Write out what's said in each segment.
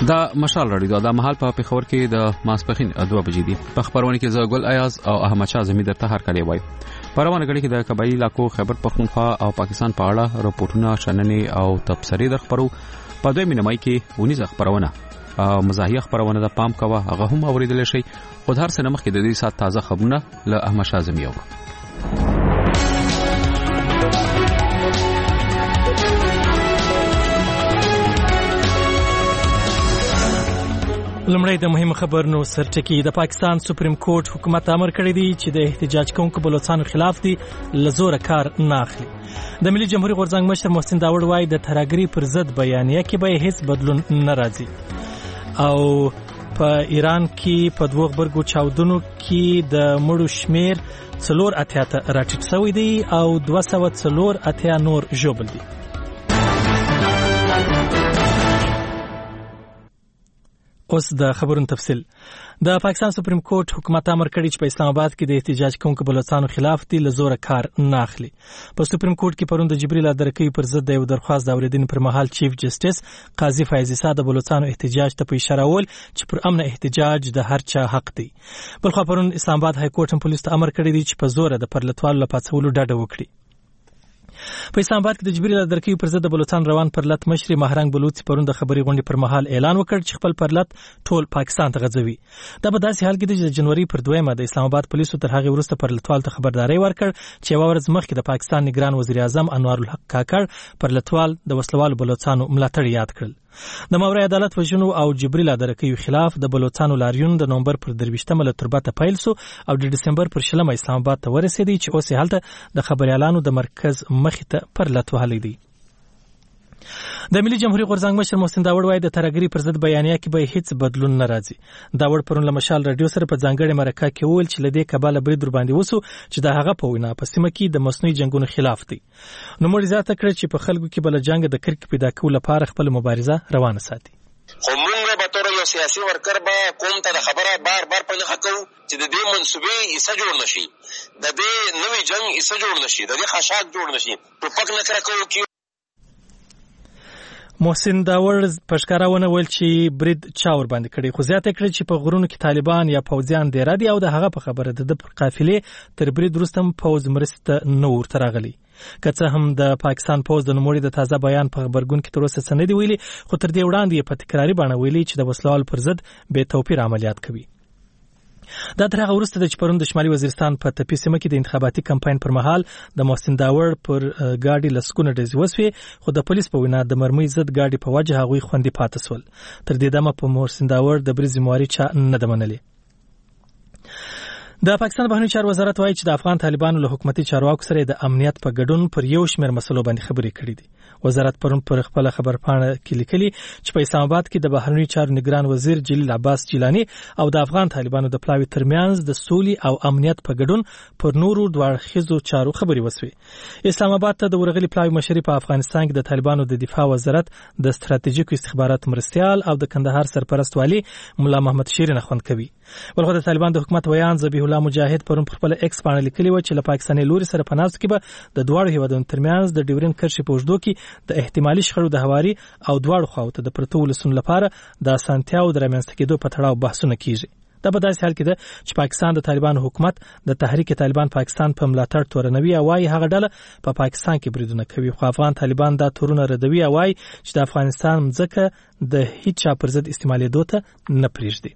دا مشال رادیو د مهال په پیښور کې د ماسپخین 2 بجې دي. په خبرونه کې زه ګل ایاز او احمد شاه زمید درته هر کله وای. په روانه غړي کې د قبایلی علاقو خیبر پختونخوا او پاکستان په اړه راپورټونه شننې او تبصرې در خبرو. په دوی مینمای کې ونیزه خبرونه مزاحیه خبرونه د پام کوه هغه هم اوریدل شي. خو هر څه نمخ کې د دې سات تازه خبرونه له احمد شاه زمید او لمړی د مهم خبرونو سرټکی. د پاکستان سپریم کورټ حکومت امر کړی دی چې د احتجاج کوونکو بلوچستانو خلاف دی لزور کار نه اخلي. د ملي جمهوریت غورځنګ مشر محسن داوړ وایي د ترهګرۍ پر ضد بیانیه کې به هیڅ بدلون نه راځي. او په ایران کې په 2 غبرګو چاودنو کې د مړو شمیر 480 ته راټیټ شوی دی او 240 نور ژوبل دي. اوس د خبرونو تفصیل. د پاکستان سپریم کورټ حکومت امر کړی چې په اسلام آباد کې د احتجاج کوونکو بلوچستانو خلاف دی لزور کار نه اخلي. په سپریم کورټ کې پرون د جبريل ادرکوي پر ضد د یو درخواست د اوریدنې پر مهال چیف جسټس قاضي فیض عیسی د بلوچستانو احتجاج ته په اشاره ول چې پر امن احتجاج د هر چا حق دی. بلخو پرون اسلام آباد های کورټ هم پولیس ته امر کړی دی چې په زور د پرلتوالو لپاره ډډه وکړي. په اسلام آباد کې د جبريل ادرکوي پر ضد د بلوچستان روان پرلت مشر مهرنګ بلوچ پرون د خبري غونډې پر مهال اعلان وکړ چې خپل پرلت ټول پاکستان ته غځوي. دا په داسې حال کې د جنوري پر 2 د اسلام آباد پولیسو تر هغه وروسته پرلتوال ته خبرداري ورکړ چې یو ورځ مخکې د پاکستان نگران وزیر اعظم انوار الحق کاکړ پرلتوال د وسلوالو بلوچستانو ملاتړ یاد کړل. د ماورای عدالت وژنو او جبريل ادرکوي خلاف د بلوچستانو لاریون د نومبر پر 23 له تربته پیل سو او د دسمبر پر 10 اسلام آباد ته ورسېدی چې اوس هلته د خبريالانو د مرکز مخې ته پرلت وهلی دی. د ملي جمهوریت غورځنګ مشر محسن داوړ وایي د ترهګرۍ پر ضد بیانیه کې به هیڅ بدلون نه راځي. داوړ پرون له مشال رادیو سره په ځانګړي مرکه کې وویل چې لدې کباله برید ور باندې وسو چې د هغه په وینا په سیمه کې د مصنوعي جنگونو خلاف دی. نو مړ زیاته کړ چې په خلکو کې بل جنگ د کرک پیدا کولو لپاره خپل مبارزه روانه ساتي. خو موږ به تر یو سیاسي ورکر به کوم ته د خبره بار په نه حقو چې د دې منسوبې ایسه جوړ نشي د دې نوې جنگ ایسه جوړ نشي د دې خشاک جوړ نشي ټوپک نه کرکو کې. محسن داوړ پښکارونه ویل چې برید چا ور باندې کړی خو زیاته کړی چې په غرونو کې طالبان یا پوځیان دی را دي او د هغه په خبره د قافلې تر برید وروسته پوځ مرسته نه ورته راغلی. که څه هم د پاکستان پوځ د نوموړي د تازه بیان په خبرګون کې تر اوسه څه نه دی ویلي خو تر دې وړاندې په تکراري بڼه ویلي چې د وسلوال پر ضد بې توپیر عملیات کوي. دا تر هغه وروسته د پرون د شمالي وزیرستان په تپې سیمه کې د انتخاباتي کمپاین پر مهال د محسن داوړ پر گاډي لسکونه ډزې وسوې خو د پولیس په وینا د مرمۍ ضد گاډي په وجه هغوی خوندي پاتې سول. تر دې دمه په محسن داوړ د بریزي مواري چا نه د منلې. د پاکستان بهرنی چارو وزارت وایي چې د افغان طالبانو له حکومتي چارواکو سره د امنیت په ګډون پر یو شمېر مسلو باندې خبرې کړې دي. وزارت پرون پر خپل خبرپاڼه کې لیکلي چې په اسلام آباد کې د بهرنی چارو نگران وزیر جلیل عباس جیلانی او د افغان طالبانو د پلاوي ترمنځ د سولې او امنیت په ګډون پر نورو دوړخیزو چارو خبرې وسوي. اسلام آباد ته د ورغلي پلاوي مشري په افغانستان کې د طالبانو د دفاع وزارت د ستراتیژیکو استخبارات مرستيال او د کندهار سرپرست والی مولا محمد شیرین خوند کوي. ولغه د طالبان د حکومت ویان ذبیح الله مجاهد پرون پر خپل ایکس باندې لیکلی و چې له پاکستاني لوري سره په ناست کې به د دواړو هیوادونو ترمنځ د ډیورن کرښې په اوږدو کې د احتمالي شخړو د هواري او دواړو خواو ته د پرتو ولسونو لپاره د اسانتیاو د رامنځته کېدو په تړاو بحثونه کیږي. دا په داسې حال کې ده چې پاکستان د طالبانو حکومت د تحریک طالبان پاکستان په ملاتړ تورنوي او وايي هغه ډله په پاکستان کې بریدونه کوي خو افغان طالبان دا تورونه ردوي او وايي چې د افغانستان ځکه د هیڅ چا پر ضد استعمالېدو ته نه پریږدي.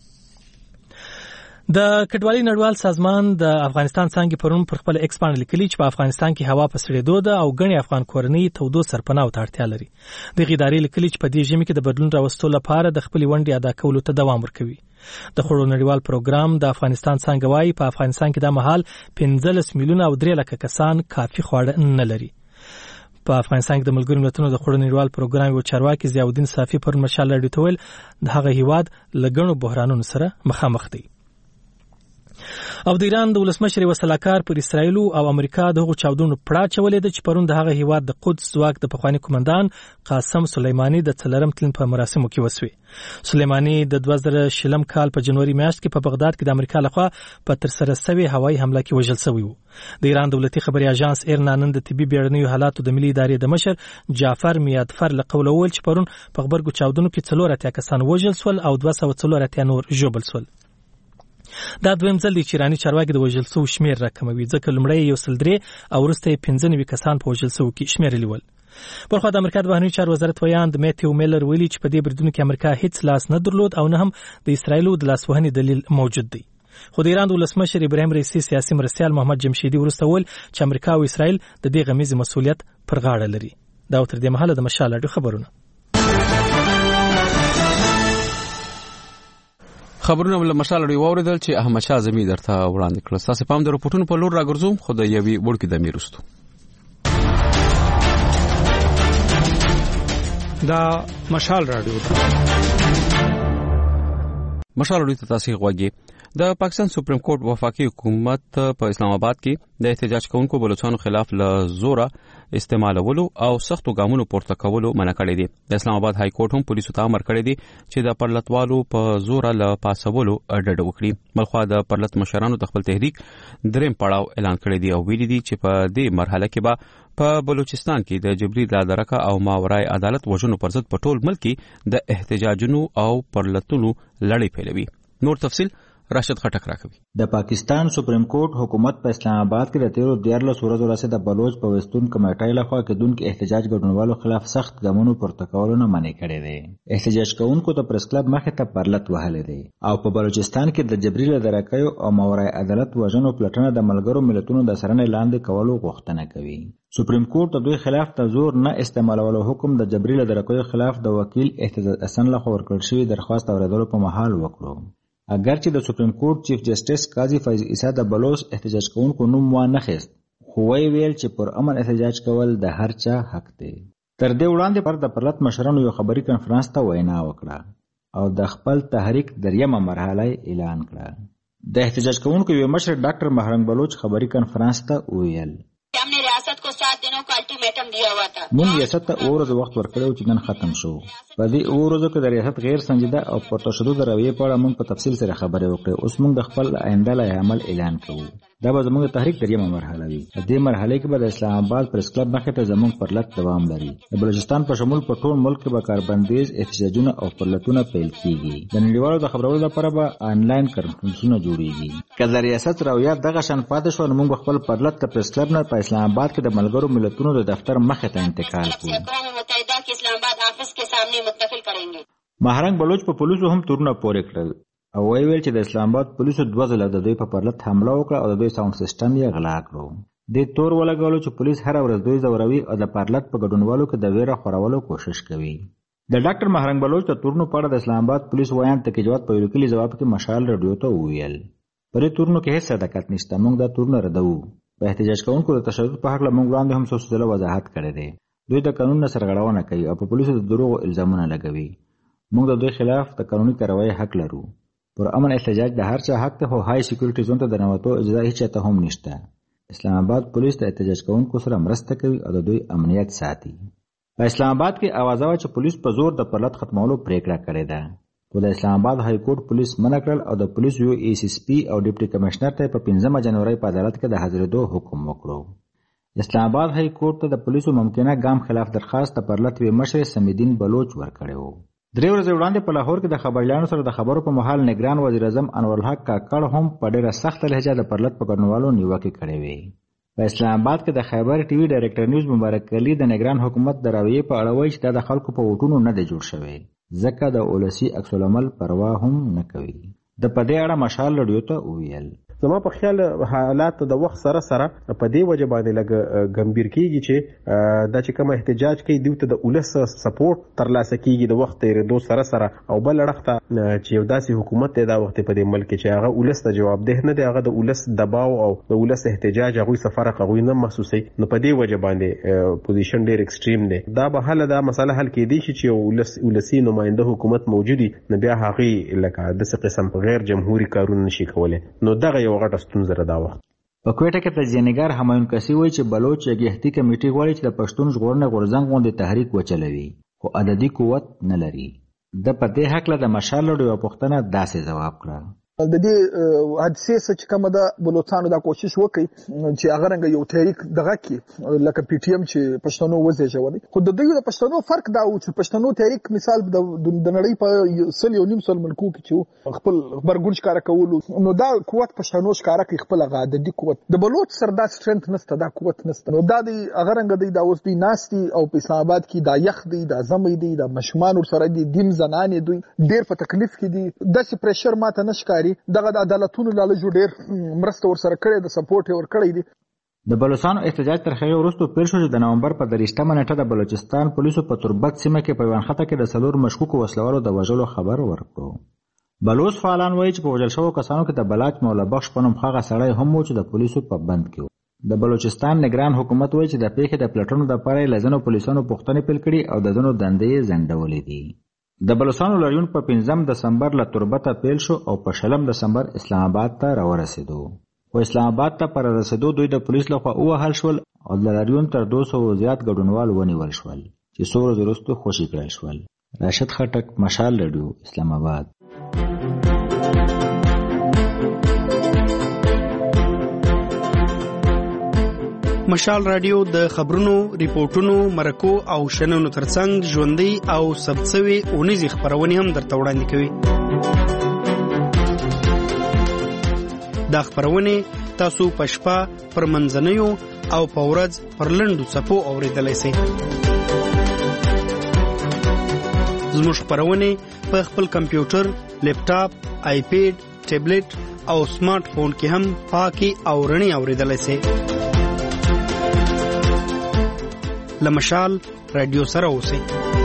د کډوالۍ نړیوال سازمان د افغانستان څنګه پرون پر خپل ایکس باندې لیکلي چې په افغانستان کې هوا په سړېدو ده او غني افغان کورنۍ تودو سرپناه ته اړتیا لري. د ادارې لیکلي چې په دې ژمي کې د بدلون راوستلو لپاره د خپل ونډې ادا کولو ته دوام ورکوي. د خوړو نړیوال پروګرام د افغانستان څنګه وايي په افغانستان کې د مهال 15 میلیونه او 3 لک کسان کافي خواړه نه لري. په افغانستان کې د ملګرو ملتونو د خوړو نړیوال پروګرام یو چارواکي ضیاءالدین صافي پر مشال راډیو ته ویل د هغه هیواد لګڼو بحرانونو سره مخامخ دی. او د ایران د ولسمشر وسلاکار پر اسرایل او امریکا دغه چاودنو پړه چولې د چپرون د هغه هیواد د قدس ځواک د پخوانی کمانډان قاسم سلیمانی د څلرم تلین په مراسمو کې وسوي. سلیمانی د 2000 کال په جنوري میاشت کې په بغداد کې د امریکا لخوا په ترسره شوی هوایي حمله کې وژل شوی و. د ایران دولتي خبري اژانس ایرنا نن د طبي بیړنیو حالاتو د ملي ادارې د مشر جعفر میادفر له قوله ویل چې پرون په خبرګو چاودنو کې 4 کسان وژل شول او 204 نور ژوبل شول. دا دویم ځل دی چې ایراني چارواکي د وژل شوو شمېر راکموي، ځکه لومړی 103 او وروسته 15 کسان په وژل شوو کې شمېرلي ول. بلخوا د امریکا د بهرنیو چارو وزارت ویاند میتیو میلر ویلي چې په دې بریدونو کې امریکا هیڅ لاس نه درلود او نه هم د اسرایلو د لاسوهنې دلیل موجود دی. خو د ایران د ولسمشر ابراهیم رئیسي سیاسي مرستیال محمد جمشیدي وروسته ویل چې امریکا او اسرایل د دې غمیزې مسؤلیت پر غاړه لري. دا تر دې مهاله د مشال اډو خبرونه. خبرونه ول مشال لري ووردل چې احمد شاه اعظمي درته وړاندې کړل. تاسو په د رپورټونو په لور راګرځوم، خو د یوې وړکې د میرستو دا مشال رادیو مشال لري تاسو غوږی. د پاکستان سپریم کورټ وفاقي حکومت په اسلام آباد کې د احتجاج کوونکو بلوچستانو خلاف له زوره استعمالولو او سختو ګامونو پورته کولو منع کړی دی. د اسلام آباد های کورټ هم پولیسو ته امر کړی دی چې د پرلتوالو په زوره له پاسولو ډډه وکړي. بلخوا د پرلت مشرانو د خپل تحریک دریم پړاو اعلان کړی دی او ویلي دي چې په دې مرحله کې به په بلوچستان کې د جبري لادرکه او ماورای عدالت وژنو پر ضد په ټول ملک کې د احتجاجونو او پرلتونو لړۍ پیلوي. نور تفصیل راشد خټک راکوي. د پاکستان سپریم کورټ حکومت په اسلام آباد کې د 13 ورځو راځي د بلوچ په وستون کمیټې لخوا کېدونکو احتجاج ګډونوالو خلاف سخت ګامونو پورته کولو نه منع کړی دی. احتجاج کوونکو ته پریس کلب مخې ته پرلت وهلې دی او په بلوچستان کې د جبري لادرکیو او ماورای عدالت وژنو پلټنه د ملګرو ملتونو د سرنې لاندې کولو غوښتنه کوي. سپریم کورټ د دوی خلاف د زور نه استعمالولو حکم د جبري لادرکیو خلاف د وکیل احتجاج حسن لخوا ورکړل شوی درخواست اوریدلو په محل وکړو. اگر چې د سپریم کورټ چیف جسټس قاضي فیض عیسی د بلوچ احتجاج کوونکو نوم وانه خیست، خو ویل چې پر امن احتجاج کول د هر چا حق دی. تر دې وړاندې پر د پرلت مشرانو یو خبري کانفرنس ته وینا وکړه او د خپل تحریک دریمه مرحله اعلان کړه. د احتجاج کوونکو یو مشر ډاکټر مهرنګ بلوچ خبري کانفرنس ته ویل हमने रियासत को 7 दिनों का अल्टीमेटम दिया हुआ था. مونږ ریاست ته اورز وخت ورکړو چې نن ختم شو. په دې اورزو کې د ریاست غیر سنجیده او په تشدد رویه په اړه مونږ په تفصیل سره خبرې وکړې. اوس مونږ د خپل آینده لای عمل اعلان کوو. دا به زموږ تحریک دریمه مرحله وي. په دې مرحله کې به د اسلام آباد پریس کلب مخې ته زموږ پرلت دوام لري. د بلوچستان په شمول په ټول ملک کې به کاربندیز احتجاجونه او پرلتونه پیل کیږي. د نړیوالو د خبرولو لپاره به آنلاین کانفرنسونه جوړیږي. که د ریاست رویه دغه شان پاتې شو نو موږ خپل پرلت د پریس کلب نه په اسلام آباد کې د ملګرو ملتونو د دفتر مخې ته انتقال کوو. مهرنګ بلوچ په پولیسو هم تورونه پورې کړل او ویل چې د اسلام آباد پولیسو 2 ځله د دوی په پرلت حمله وکړه او د دوی ساوند سیستم یې غلا کړو. د تور ولګولو چې پولیس هر ورځ دوی زوروي او د پرلت په ګډونوالو کې د ویره خورولو کوشش کوي. د ډاکټر مهرنګ بلوچ د تورونو په اړه د اسلام آباد پولیس ویان ته کې جواب په لیکلي جواب کې مشال رادیو ته ویل پرې تورونو کې هیڅ صداقت نشته، موږ دا تورونه ردو. په احتجاج کوونکو د تشدد په حق له موږ وړاندې هم څه ځله وضاحت کړی دی. دوی د قانون نه سرغړونه کوي او په پولیسو د دروغ الزامونه لګوي. موږ د دوی خلاف د قانوني کاروایی حق لرو. پر امن احتجاج د هر چا حق ته، خو های سکیورټي زون ته د نوتو اجازه هیڅ ته هم نشته. اسلام آباد پولیس د احتجاج کوونکو سره مرسته کوي او د دوی امنیت ساتي. په اسلام آباد کې आवाज و چې پولیس په زور د پرلت ختمولو پریکړه کړې ده. خو د اسلام آباد های کورټ پولیس منع کړل او د پولیس یو ای سی پی او ډیپټي کمشنر ته په 15 جنوري په عدالت کې د حاضرېدو حکم وکړو. اسلام آباد های کورټ ته د پولیسو ممکنه ګام خلاف درخواست د پرلت وی مشر سمیدین بلوچ ورکړو. درې ورځې وړاندې په لاهور کې د خبريالانو سره د خبرو په محل نگران وزیر اعظم انور الحق کاکړ هم په ډېره سخت لهجه د پرلت په ګډونوالو نیوکه کړې وې. په اسلام آباد کې د خیبر ټي وي ډایرکټر نیوز مبارک علي د نگران حکومت د راویې په اړه وایي چې د خلکو په وټونو نه دی جوړ شوی، ځکه د اولسي عکس العمل پروا هم نه کوي. د په دې اړه مشال رادیو ته ویل زما په خیال حالات د وخت سره سره په دې وجه باندې لږ ګمبیر کیږي چې دا چې کوم احتجاج کوي دوی ته د اولس سپورټ ترلاسه کیږي د وخت تیرېدو سره سره، او بل اړخ ته چې یو داسې حکومت دی دا وخت په دې ملک چې هغه اولس ته جوابدeh نه دی، هغه د اولس دباو او د اولس احتجاج هغوی څه فرق هغوی نه محسوسوي. نو په دې وجه باندې پوزیشن ډېر ایکسټریم دی. دا به حل دا مسله حل کېدی شي چې اولسي نماینده حکومت موجودي، نو بیا هغوی لکه داسې قسم غیر جمهوري کارونه نشي کولی. نو دغه یو غټه ستونزه ده وخت. په کوټه کې تجزیه‌نګار همایون کسی وایي چې بلوچ یګهتي کمیټې غواړي چې د پښتون ژغورنې غورځنګ غوندې تحریک وچلوي خو عددي قوت نه لري. د په دې هکله د مشال لړ یو پوښتنه داسې جواب کړه. د دې حادثې څخه چې کومه د بلوچستان د کوشش وکړي چې هغه رنګ یو تحریک دغه کې لکه پی ټی ایم چې پښتنو وزېږولي خو د دوی د پښتنو فرق دا و چې پښتنو تحریک مثال د نړۍ په 1.5 ملکو کې چې خپل خبرګون ښکارا کولو نو دا قوت پښتنو ښکارا کوي خپل عددي قوت د بلوچ سره دا سترنث نشته دا قوت نشته نو دا د هغه رنګ د اوس دی ناستي او په اسلام آباد کې دا یخ دی دا زمې دی دا مشمان ور سره دی دیم زنانې دوی ډېر په تکلیف کې دي د پريشر ماته نشکاري دغه د عدالتونو لالجو ډېر مرسته ور سره کړې د سپورټ ور کړې دي. د بلوچستان احتجاج تر هغه وروسته پیل شو چې د نومبر په 23مه نیټه د بلوچستان پولیسو په تربت سیمه کې په وانخته کې د سلور مشکوکو وسلوالو د وژلو خبر ورکړو. بلوچ فعالان وایي چې په وژل شوو کسانو کې د بلاچ مولا بخش په نوم هغه سړی هم و چې د پولیسو په بند کې و. د بلوچستان نگران حکومت وایي چې د پیښې د پلټنو لپاره لزنو پولیسانو پوښتنې پیل کړي او د ځینو دندې ځنډولې دي. د بلوچستان لاریون په 5 دسمبر له تربته پیل شو او په 6 دسمبر اسلام آباد ته راورسېدو. او اسلام آباد ته پر رسېدو دوی د پولیس لخوا ووهل شول او د لاریون تر 200 زیات ګډونوال ونیول شول چې څو ورځې وروسته خوشي کړای شول. راشد خټک، مشال رادیو، اسلام آباد. مشال رادیو د خبرونو، ریپورتونو، مرکو او شننو ترڅنګ ژوندۍ او ثبتسوي اونیزې خبرونه هم درته وړاندې کوي. دا خبرونه تاسو په شپه پر منځنیو او په ورځ پر لنډو څپو اوریدلای شئ. زموږ خبرونه په خپل کمپیوټر، لیپټاپ، آیپیډ، ټابلیټ او سمارټ فون کې هم پاکي او رڼي اوریدلای شئ. لمشال رادیو سره اوسئ.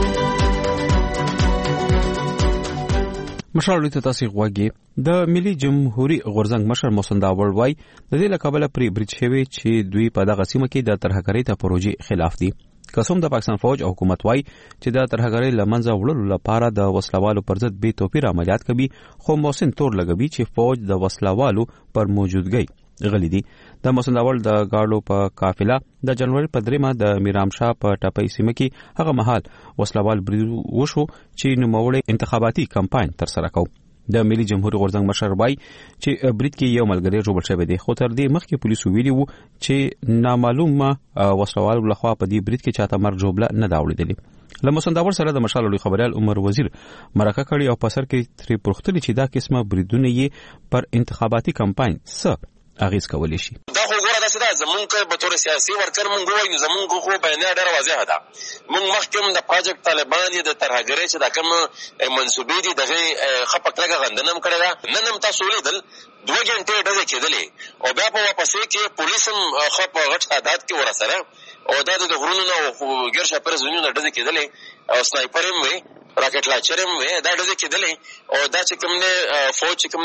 مشال رادیو ته تاسو غواړئ د ملي جمهوریت غورځنګ مشر محسن داور وای د دې لکابل پری برج شوی چې دوی په دغه سیمه کې د ترهګرۍ ته پروژې خلاف دي. قسم د پاکستان فوج او حکومت وای چې د ترهګرۍ لمنځه وړلو لپاره د وسلوالو پر ضد بې توپیر عملیات کوي خو محسن تور لګوي چې فوج د وسلوالو پر موجودګۍ غلي دي. د محسن داول د گاړو په قافله د جنوري په 3 د میرام شاه په ټاپي سیمه کې هغه مهال وسلوال برید وشو چې نوموړی انتخاباتي کمپاین تر سره کو. د ملي جمهوریت غورځنګ مشر وای چې برید کې یو ملګری جوړ شوی دی خو تر دې مخکې پولیسو ویلي وو چې نامعلومه وسلوال لخوا په دې برید کې چاته مرګ جوړه نه دا وړیدلی. له محسن داول سره د مشال لوی خبريال عمر وزیر مرکه کړي او په سر کې تری پرختلی چې دا قسمه بریدونه یې پر انتخاباتي کمپاین څه اغیز کولی شي. دا خو ګوره داسې ده زمونږ به طور سیاسي ورکر مونږ وایو زمونږ خو بیانیه ډېره واضحه ده. مونږ مخکې د پراجکټ طالبان یې د ترهګرۍ چې دا کوم منصوبې دي دغه ښه په کلکه غندنه هم کړې ده. نن هم تاسو ولیدل 2 غنټې ډزې کېدلې او بیا په واپسې کې پولیس هم ښه په غټ تعداد کې ورسره او دا د غرونو نه او ګیر شاپر زونونه ډزې کېدلې او سنایپر هم وي راکټ لانچر هم وي دا ډزې کېدلې او دا چې کوم دی فوج چې کوم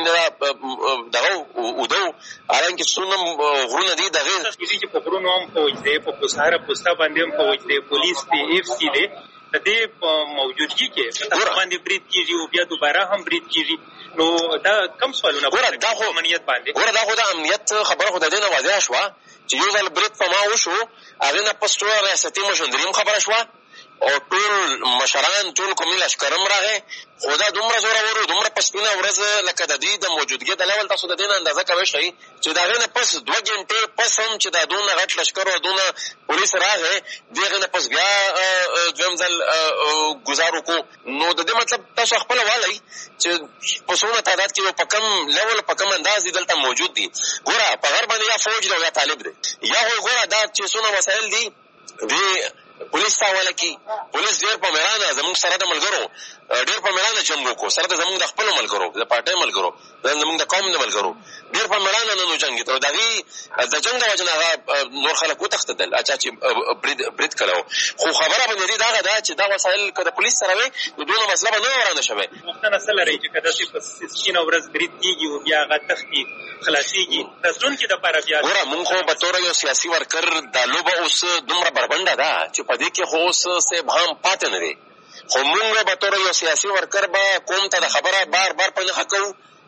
دی دغه ودو حالانکه څونه غرونه دي دغه چې په غرونو هم فوج دی په پوسهاره پوستا باندې هم فوج دی پولیس دی اف سی دی د دې موجودګي کې باندې برید کیږي او بیا دوباره هم برید کیږي نو دا کم سوالونه ګوره دا خو امنیت باندې ګوره دا خو د امنیت خبره خو د دې نه واضح شوه چې یو ځل برید په ما وشو هغې نه پس ټوله ریاستي مشندري هم خبره شوه او ټول مشران ټول قومي لښکرم راغی خو دا دومره زورور دومره په سپینه ورځ لکه د دې د موجودګۍ د لول تاسو د دې نه اندازه کوی شئ چې د هغې نه پس 2 غنټې پس هم چې دا دونه غټ لښکر او دونه پولیس راغی د هغې نه پس بیا دویم ځل ګزار وکړو نو د دې مطلب تاسو خپله والئ چې په څومره تعداد کې په کم لیول په کم انداز دي دلته موجود دي. ګوره په غر باندې یا فوج دی او یا طالب دی یا خو ګوره دا چې څونه وسایل دي دې پولیس ته حواله کړي. پولیس ډېر په میړانه زموږ سره د ملګرو ډېر په میړانه جنګ وکړو سره د زموږ د خپلو ملګرو د پارټۍ ملګرو زموږ د قوم د ملګرو ډېر په میړانه نن وجنګېد او د هغې د جنګ د وجې نه هغه نور خلک وتښتېدل چا چې برید کړی و خو خبره باندې دې دغه ده چې دا وسایل که د پولیس سره وی نو دونه مسله به نه ورانه شوی. پوښتنه څه لرئ چې که داسې په سپینه ورځ برید کېږي او بیا هغه تښتي خلاصېږي راتلونکي دپاره بیا ګوره مونږ خو په توره یو سیاسي ورکر دا لوبه اوس دومره بربنډه ده چې په دې کې خو اوس څه ابهام پاتې نه دی خو مونږ به طور یو سیاسي ورکر به قوم ته د خبره بار بار په نښه کوو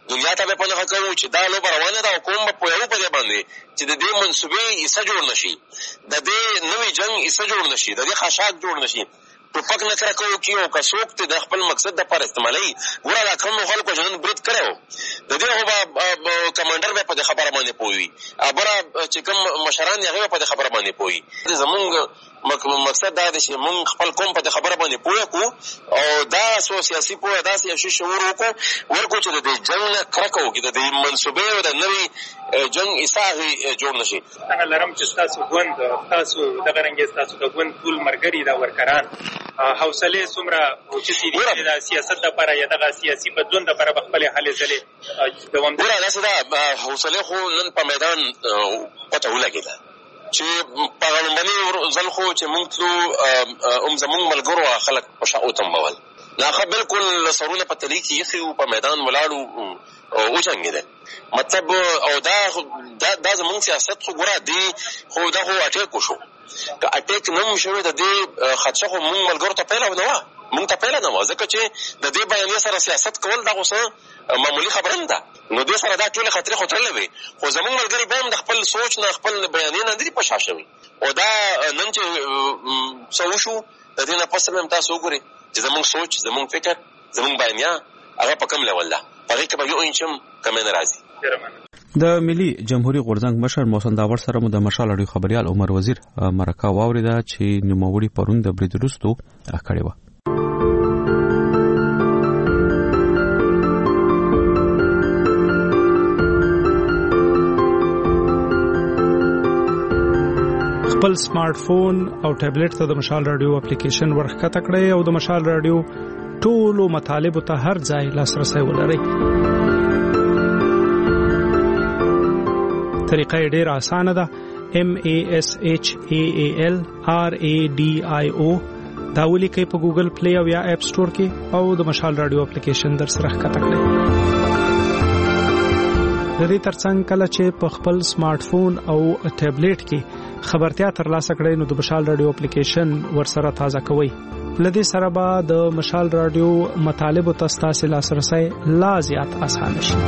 دنیا ته به په نښه کوو چې دا لوبه روانه ده او کوم به پوهوو په دې باندې چې د دې منصوبې حصه جوړ نه شي، د دې نوي جنګ حصه جوړ نه شي، د دې خاشاک جوړ نه شي. ټوپک نه کره کوو کي او که څوک د خپل مقصد دپاره استعمالوي. ګوره دا کومو خلکو چې نن برید کړی و د دې خو به کمانډر به په دې خبره باندې پوه وي، بله چې کوم مشران دي هغې به په دې خبره باندې پوه وي. زمونږ مقصد دا دی چې مونږ خپل قوم په دې خبره باندې پوه کړو او دا سیاسي پوهه داسې یو شي شعور ورکړو چې د دې جنګ نه کرکه وکړي، د دې منصوبې او د نوي جنګ حصه هغې جوړ نه شي. څنګه لرم چې ستاسو ګوند تاسو دغه رنګې ستاسو د ګوند ټول ملګري دا ورکران حوصلې څومره اوچتې دي چې د سیاست دپاره یا دغه سیاسي بدلون دپاره به خپلې هلې ځلې دوامداره. ګوره داسې ده، حوصلې خو نن په میدان پته ولګېده چې په لومړني ځل خو چې مونږ تلو زمونږ ملګرو خلک په شا وتمبول، ناخه بالکل سرونه په تلي کې ایښي وو، په میدان ولاړو وجنګېدل. مطلب او دا زمونږ سیاست خو ګوره دی خو دا خو اټیک وشو، که اټیک نه هم شوی د دې خدشه خو مونږ ملګرو ته پیله نه وه، مونږ ته پیله نه وه، ځکه چې د دې بیانیې سره سیاست کول دا خو څه معمولي خبره نه ده. نو دې سره دا ټولې خطرې خو تړلې وې، خو زمونږ ملګري بیا هم د خپل سوچ نه خپل بیانیې نه دي په شا شوي. او دا نن چې څه وشو د دې نه پس هم تاسو وګورئ چې زمونږ سوچ، زمونږ فکر، زمونږ بیانیه هغه په کوم لیول ده، په هغې کې به یو انچ هم کمی نه راځي. د ملي جمهوریت غورځنګ مشر محسن داور سره مو د مشال اړیو خبريال عمر وزیر مرکه واوریده چې نوموړي پرون د برید وروسته کړې وه. خپل سمارټ فون او ټابلیټ ته د مشال رادیو اپلیکیشن ورښکته کړئ او د مشال رادیو ټولو مطالبو ته هر ځای لاسرسی ولرئ. طریقه ډېر اسانه ده. MASHAALRADIO دا ولیکئ په ګوګل پلی او یا اپ سٹور کې او د مشال رادیو اپلیکیشن در سره ښکته کړئ. د دې ترڅنګ کله چې په خپل سمارټ فون او ټابلیټ کې خبرتیا ترلاسه کړئ نو د مشال رادیو اپلیکیشن ورسره تازه کوئ. لدې سره به د مشال رادیو مطالبو ته ستاسو لاسرسی لا زیات اسانه شي.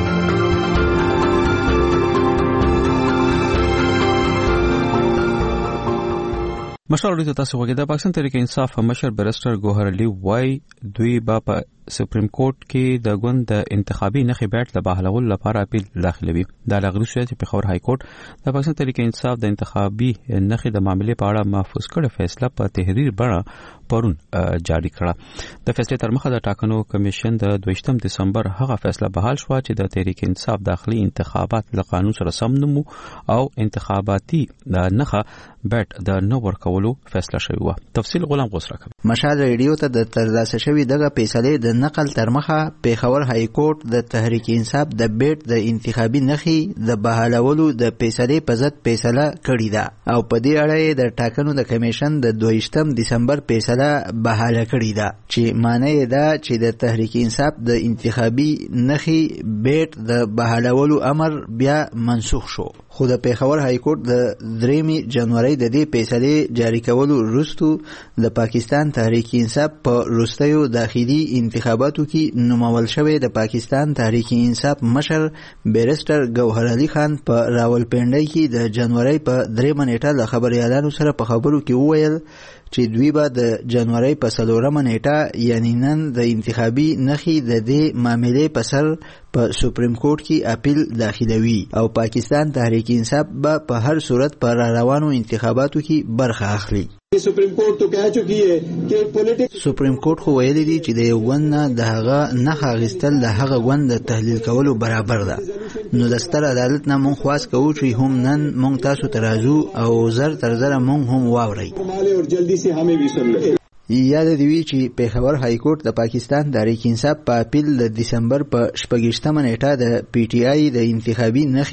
مشال رادیو تاسو وګورئ د پاکستان تحریک انصاف مشر بیرسټر ګوهر علي وای دوی په سپریم کورټ کې د ګوند د انتخابي نخې بیټ د بحالولو لپاره اپیل داخلوي. دا لغړی شو چې په خبر های کورټ د پاکستان تحریک انصاف د انتخابي نخې د معاملې په اړه محفوظ کړه فیصله په تحریر بڼه پرون جاری کړه. د فیصلې تر مخه د ټاکنو کمیشن د 22 دسمبر هغه فیصله بحال شو چې د تحریک انصاف داخلي انتخابات له قانون سره سم نه او انتخاباتي نخه بیټ د نو ورکولو فیصله شوی و. تفصیل غلام غوسره کوي. مشال ریډیو ته د ترلاسه شوی دغه فیصله د نقل تر مخه پیښور های کورټ د تحریک انصاف د بیټ د انتخابي نخي د بحالولو د فیصله په ضد فیصله کړې ده او په دې اړه د ټاکنو د کمیشن د 22 دسمبر فیصله بحاله کړې ده چې معنی ده چې د تحریک انصاف د انتخابي نخي بیټ د بحالولو امر بیا منسوخ شو. خو د پیښور های کورټ د 3 جنوري د دې فیصله جاری کولو وروسته د پاکستان تحریک انصاف په وروستیو داخلي انتخاباتو کې نومول شوی د پاکستان تحریک انصاف مشر بیرسټر ګوهر علي خان په راولپنډي کې د جنوري په 3 نیټه د خبريالانو سره په خبرو کې وویل چې دوی به د جنوري په 4 نیټه یعنی نن د انتخابي نخي د دې معاملې په سر په سپریم کورټ کې اپیل داخلوي او پاکستان تحریک انصاف به په هر صورت پر روانو انتخاباتو کې برخه اخلي. سپریم کورټ تو کہہ چکی ہے کہ پولیټیکس سپریم کورټ خو ویلي دي چې د یو غوند نه د هغه نه غستل د هغه غوند د تحلیل کولو برابر ده. نو د ستر عدالت نه مونږ خواست کوو چې هم نن مونږ تاسو ترازو او زر تر زر مونږ هم واوري. اور جلدی سے ہمیں بھی سن لیں. یاد دی چې پیښور های کورټ د پاکستان تحریک انصاف په اپیل د دسمبر په 28 نیټه د پی ټی آی د انتخابي نخي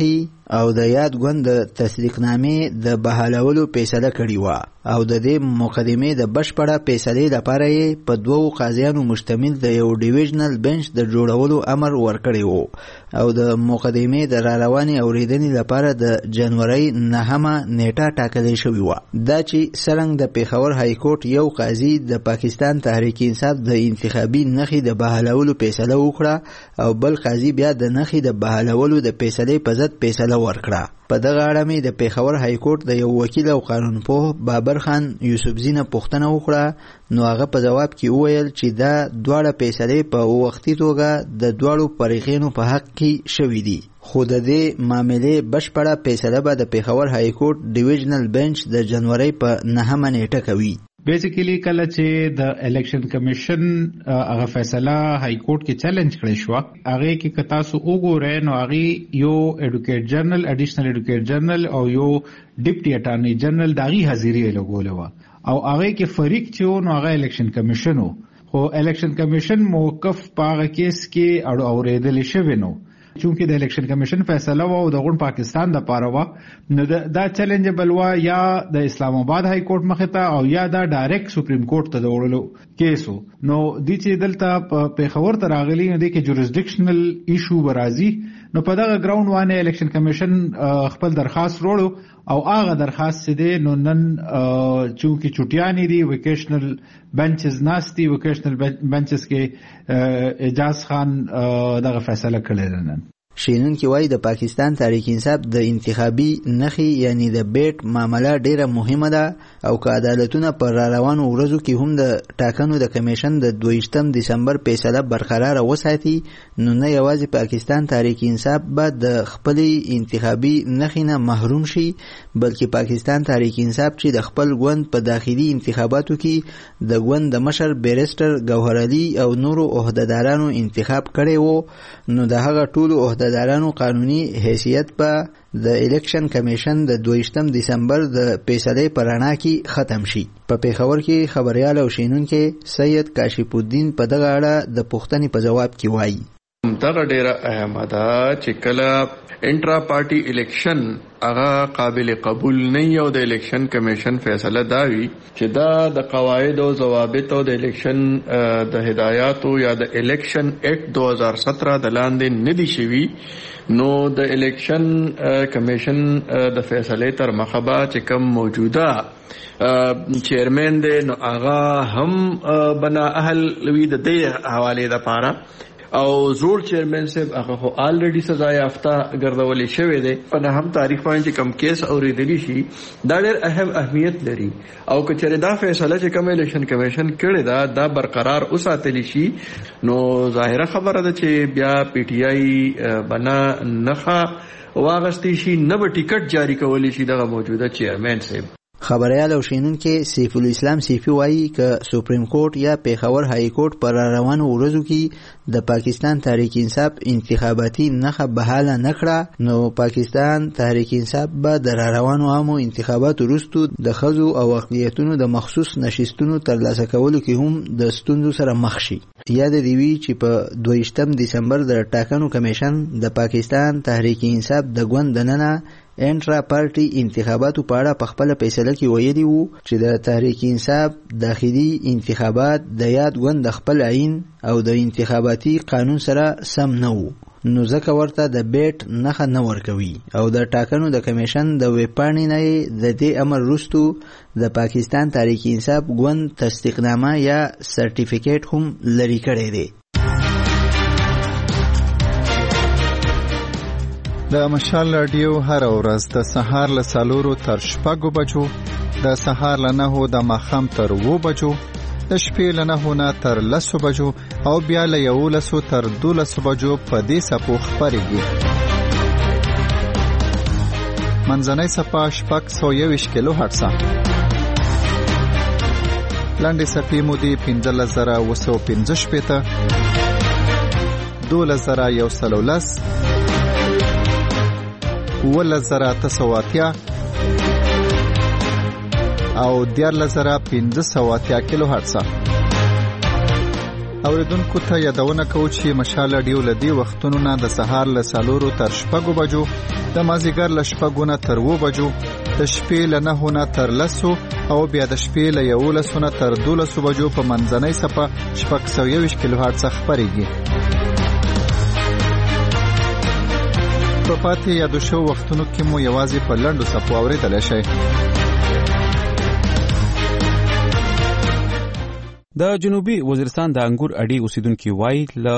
او د یاد ګوند د تصدیقنامې د بحالولو فیصله کړې و او د دې مقدمې د بشپړه فیصلې لپاره یې په 2 قاضیانو مشتمل د یو ډیویژنل بنچ د جوړولو امر ورکړی و او د مقدمې د راروانې اوریدنې لپاره د جنوري 9 نیټه ټاکل شوې و. دا چې څرنګه د پیښور های کورټ یو قاضي د پاکستان تحریک انصاف د انتخابي نخي د بحالولو فیصله وکړه او بل قاضي بیا د نخي د بحالولو د فیصلې په ضد فیصله ورکړه. په دغه اړه مې د پیښور های کورټ د یو وکیل او قانونپوه بابر خان یوسفزي نه پوښتنه وکړه نو هغه په جواب کې وویل چې دا دواړه فیصلې په وختي توګه د دواړو فریقینو په حق کې شوې دي خو د دې معاملې بشپړه فیصله به د پیښور های کورټ ډیویژنل بنچ د جنوري په 9 نیټه کوي. بیسیکلی کله چې د الیکشن کمیشن هغه فیصله های کورټ کې چیلنج کړی شو هغه کې که تاسو وګورئ نو هغه یو ایډوکیټ جنرال اډیشنل ایډوکیټ جنرال او یو ډیپټي اټارنی جنرال داغي حاضری لګول و او هغه کې فریق چې نو هغه الیکشن کمیشن خو الیکشن کمیشن موقف پاغه کیس کې اوریدل شوی نو چونکه د الیکشن کمیشن فیصله و او د غون پاکستان د پاره و نو دا چیلنجبل و یا د اسلام آباد های کورټ مخه ته او یا دا ډایرکټ سپریم کورټ ته وړلو کیسو نو د چې دلته پیښور ته راغلی نو د کې جوریسډکشنل ایشو برازي نو په دغه ګراوند باندې الیکشن کمیشن خپل درخواست وروړو او هغه درخواست چې دی نو نن چونکه چټیانی دي ویکیشنل بنچز ناستی ویکیشنل بنچز کې اجاز خان دغه فیصله کړی نن. شینون کې وایي د پاکستان تحریک انصاف د انتخابي نخي یعنی د بیٹ معامله ډیره مهمه ده او که عدالتونه پر روانو ورځو کې هم د ټاکنو د کمیشن د 22 دسمبر فیصله برقرار وساتي نو نه یوازې پاکستان تحریک انصاف به د خپل انتخابي نخي نه محروم شي بلکې پاکستان تحریک انصاف چې د خپل ګوند په داخلي انتخاباتو کې د ګوند د مشر بیرستر گوهر علي او نورو عہدهدارانو انتخاب کړي وو نو د هغه ټولو عہدهدارانو قانوني حیثیت په د الیکشن کمیشن د 22 دسمبر د فیصلې پرانا کې ختم شي. په پیښور کې خبريال او شینون کې سید کاشف الدین په دغه اړه د پوښتنې په جواب کې وایي دغه ډیره اهمه ده چې کله انټرا پارټي الیکشن هغه قابل قبول نه یو د الیکشن کمیشن فیصله داوي چې دا د قواعد او ضوابط او د الیکشن د هدایاتو یا د الیکشن اکټ 2017 د لاندې ندي شوی نو د الیکشن کمیشن د فیصله تر مخبا چې کوم موجوده چیرمن دی نو هغه هم بنا اهل وی د دې حواله د پاره او زوړ چیرمن صاحب هغه خو الریډي سزا یافته ګرځولې شوې ده په نه هم تاریخ باندې کم کیس اوریدلی شي دا ډېر اهمیت لري او کچره دا فیصله چې کوم الیکشن کمیشن کړی دا برقرار اوساتلی شي نو ظاهره خبره ده چې بیا پی ټی آی بنا نخا واغستی شي نه به ټیکټ جاری کولی شي دغه موجوده چیرمن صاحب. خبريال او شینون کې سیف الاسلام سیفی وایي ک سپریم کورټ یا پیښور های کورټ پر روانو ورځو کې د پاکستان تحریک انصاف انتخاباتي نخه بحاله نکړه نو پاکستان تحریک انصاف به د روانو عامو انتخاباتو وروسته د خزو او اقلیتونو د مخصوص نشستونو ترلاسه کولو کې هم د ستونزو سره مخ شي. یاد دی وی چې په 22 دسمبر د ټاکنو کمیشن د پاکستان تحریک انصاف د ګوند دننه انټرا پارټي انتخاباتو په اړه په خپل فیصله کې ویلي وو چې د تحریک انصاف داخلي انتخابات د یاد ګوند د خپل عین او د انتخاباتي قانون سره سم نه وو نو ځکه ورته د بیٹ نخه نه ورکوي او د ټاکنو د کمیشن د ویبپاڼې نه د دې امر وروسته د پاکستان تحریک انصاف ګوند تصدیقنامه یا سرټیفیکیټ هم لري کړی دی. د مشال رادیو هر ورځ د سهار له 4 تر 6 بجو د سهار له 9 د ماښام تر 2 بجو د شپې له 9 تر 10 بجو او بیا له 11 تر 12 بجو په دې سپو خبرېږي. منځنۍ صفه 621 کیلو هرتز لاندې صفې مودې 15915 12110 ولزراتسواتیا او 14580 کیلو هرتز. اوریدونکو ته یادونه کوو چې مشال رادیو لدی وختونو نه د سهار له 4 تر 6 بجو، د مازیګر له 6 نه تر 2 بجو، د شپې له 9 نه تر 10 او بیا د شپې له 11 نه تر 12 بجو په منځنۍ صفه 621 کیلو هرتز خبريږي. په پاتې یادو شو وختونو کې مو یوازې په لنډو صفو اوریدل شي. د جنوبي وزیرستان د انګور اډي اوسیدونکو وایي له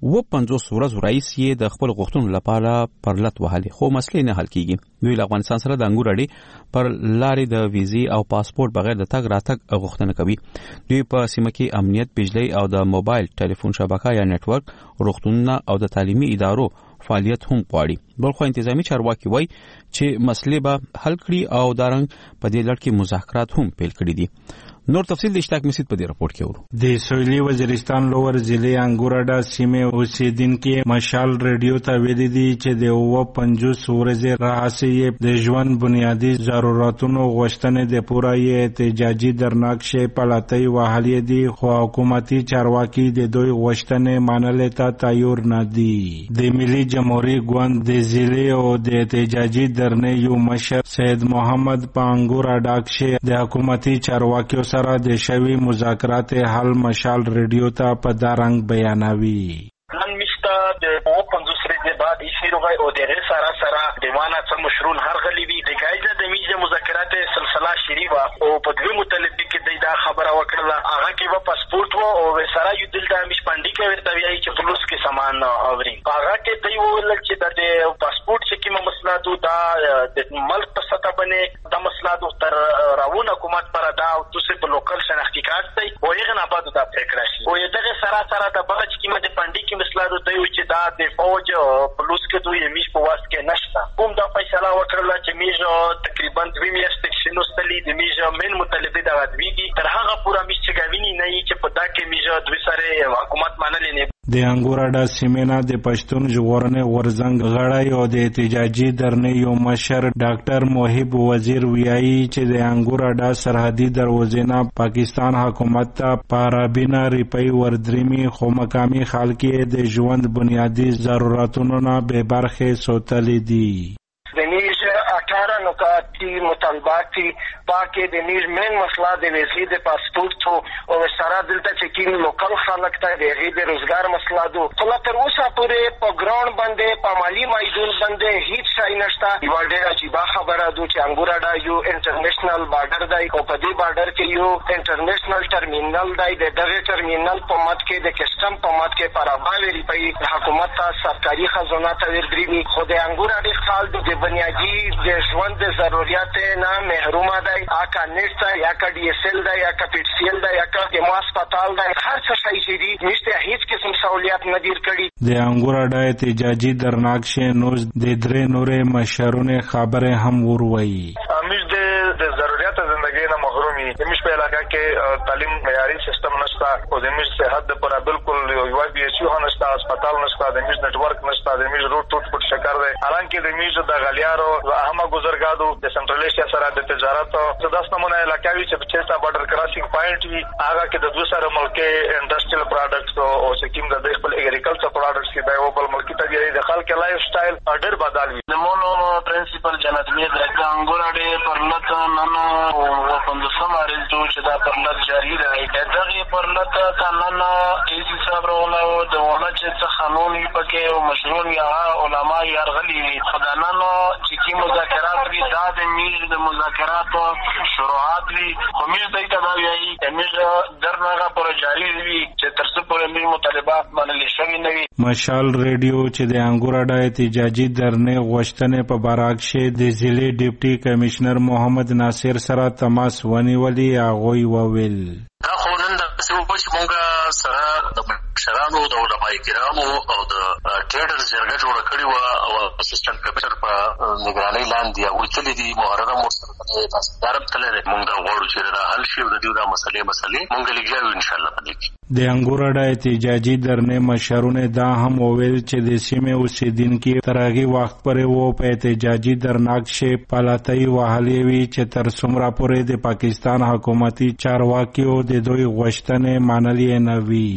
50 ورځې رئیس یې د خپل غوښتنو لپاره پرلط وهلي، خو مسلې نه حل کیږي. دوی له افغانستان سره د انګور اډي پر لارې د ویزې او پاسپورت بغیر د تګ راتګ غوښتنه کوي. دوی په سیمه کې امنیت، بجلی او د موبایل ټلیفون شبکه یا نتورک، روغتونونه او د تعلیمي ادارو فعالیت هم غواړي. بلخو انتظامی چارواکي وایي چې مسلې به حل کړي او دارنګ په دې لړ کې مذاکرات هم پیل کړي دي. نور تفصیل د اشتاق مسید په دې راپورټ کې ورو. د سویلي وزیرستان لوور ضلع انګوراډا سیمه اوسیدونکو مشال رادیو ته ویلي دي چې د 50 ورځې راهیسې د ژوند بنیادی ضرورتونو غوښتنې د پوره احتجاجي درناکشه پلاتۍ وهلې دي، خو حکومتي چارواکي د دوی غوښتنې منلو ته تیار نه دي. د ملي جمهوریت ګوند د ضلع او د احتجاجي درنې یو مشر سید محمد په انګوراډا کې د حکومتي چارواکیو سره د شوی مذاکرات حل مشال رادیو ته په دارنګ بیانوي. نن مشته د 50 ورځې بعد ایشیروغای او د سارا سره دیوانه څه مشرون هرغلی وی د گایزه د میجه مذاکرات سلسله شری وا او په دوی متعلق کې دا خبره وکړه هغه کې په پاسپورت وو او سره یو دل د مش پاندې کې ورته وی چې فلوس کې سامان اوري هغه کې دوی ول چې د پاسپورت چې کومه مسله دا د ملک په سطح باندې د مسله تر راونه حکومت پر دا او دوسه په لوکل شناختی کارت دی او یې نه بعد دا فکر شي او دغه سره د بغچ کې مده پاندې کې مسله دوی چې دا د فوج پلوس کې دوی میش په واسط کې نشته کوم دا فیصله وکړه چې میش تقریبا 2 میاشتې شنو ستلې د میش من مطالبه دا غوډويږي تر هغه پورا میش چې غویني نه چې په دا کې میش دوی سره حکومت منلې نه. د انګوراډا سیمه د پښتون ژغورنې غورزنګ غړی او د احتجاجي درنې یو مشر ډاکټر موهب وزیر ویایي چې د انګوراډا سرحدي دروازې نه پاکستان حکومت ته پارابینا ریپی وردريمي خو مقامي خلک د ژوند بنیادی ضرورتونو نه به برخه سوتلې دي. د نیش 18 نکاتی مطالباتی پاکه د نیش مین مسله د ویزې د پاسپورت او سره دلته چې کین لوکل خلک ته د روزګار مسله دو خو تر اوسه پورې په ګراوند باندې په مالی میدان باندې هیڅ شای نشته. یو ډېر عجیب خبره ده چې انګوراډا یو انټرنیشنل بارډر دی او په دې بارډر کې یو انټرنیشنل ټرمینل دی. د دغه ټرمینل په مات کې د کسٹم په مات کې پراوی ریپی حکومت ته سرکاري خزانه ته ورګري خو د انګوراډا خال د بنیادی د ژوند د ضرورت نه محروم دی. اکا نشته یا کا ډي اس ال دی یا کا پی سی ال دی یا کا د هسپتال دی هر څه شي چې دي نشته هیڅ قسم سہولیت نه دیر کړي. د انګوراډا احتجاجي درناکشه نوز د درې نورې مشرونه خبره هم وروي. امیر د ضرورت ژوندۍ نه محرومي زموږ په علاقه کې تعلیم معیاري سیستم نشته او زموږ صحت لپاره بالکل یو بي اس یو نشته، هسپتال نشته، زموږ نتورک نشته، زموږ روټ پټ شکر دی. حالانکه زموږ د غلیارو اهمه ګذرګادو د سنټرل ایشیا سره د تجارت د داس نمونه علاقه وی چې په چیستا بارډر کراسینګ پوینټ وی هغه کې د دوه سره ملکي انډستریال پروډکټس او سکیم د خپل اګریکلچر پروډکټس کې د یو بل ملکي تجارت د خلک لایف سټایل ډېر بدل وی. د مونو پرنسپل جنت میر د انګوراډي پرلط نن او 15 مارچ چې دا پرلط جاری دی. دغه پرلط نن ایسی صاحب راولو د ونه چې قانون پکې او مشروع یا علما یارغلی خدانانو چې کی مذاکرات وی دا د میز د مذاکرات شروعات وی خو میز دایته دا وی میز درنګه پر جاری وی چې تر څو پورې می مطالبات باندې شوی نه وی. مشال رادیو چې د انګوراډا احتجاجي درنې غوښتنې په باراک شه د ضلع ډیپټي کمشنر محمد ناصر سره تماس ونیولې هغه وویل دا خو نن د څه په مونږه سره د شرانو د علماء کرامو او د ټریډر جرګه جوړ کړی و او اسسټنټ کمشنر په نگرانۍ لاندې او تللی دي محرم سره تاسو درب تللی مونږ دا غواړو چې دا حل شي او د دې مسلې مونږ لګیاو ان شاء الله پدې کې. د انګوراډا احتجاجي درنې مشرونه دا هم وویل چې د سیمې اوسیدونکو ترغي وخت پرې وو په احتجاجي درناکشه پلاتۍ وهلې وی چې تر څومره پورې د پاکستان حکومتي چارواکیو د دوی غوښتنې منلې نه وی.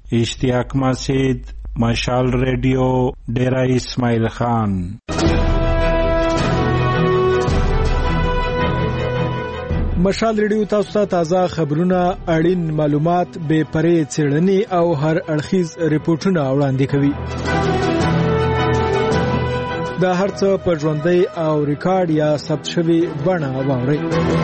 اشتیاق مسجد، مشال ریډیو، ډیرا اسماعیل خان. مشال ریډیو تاسو ته تازه خبرونه، اړین معلومات، بې پرې څېړنې او هر اړخیز ریپورتونه وړاندې کوي. دا هرڅه په ژوندۍ او ریکارډ یا ثبت شوی بڼه واورئ.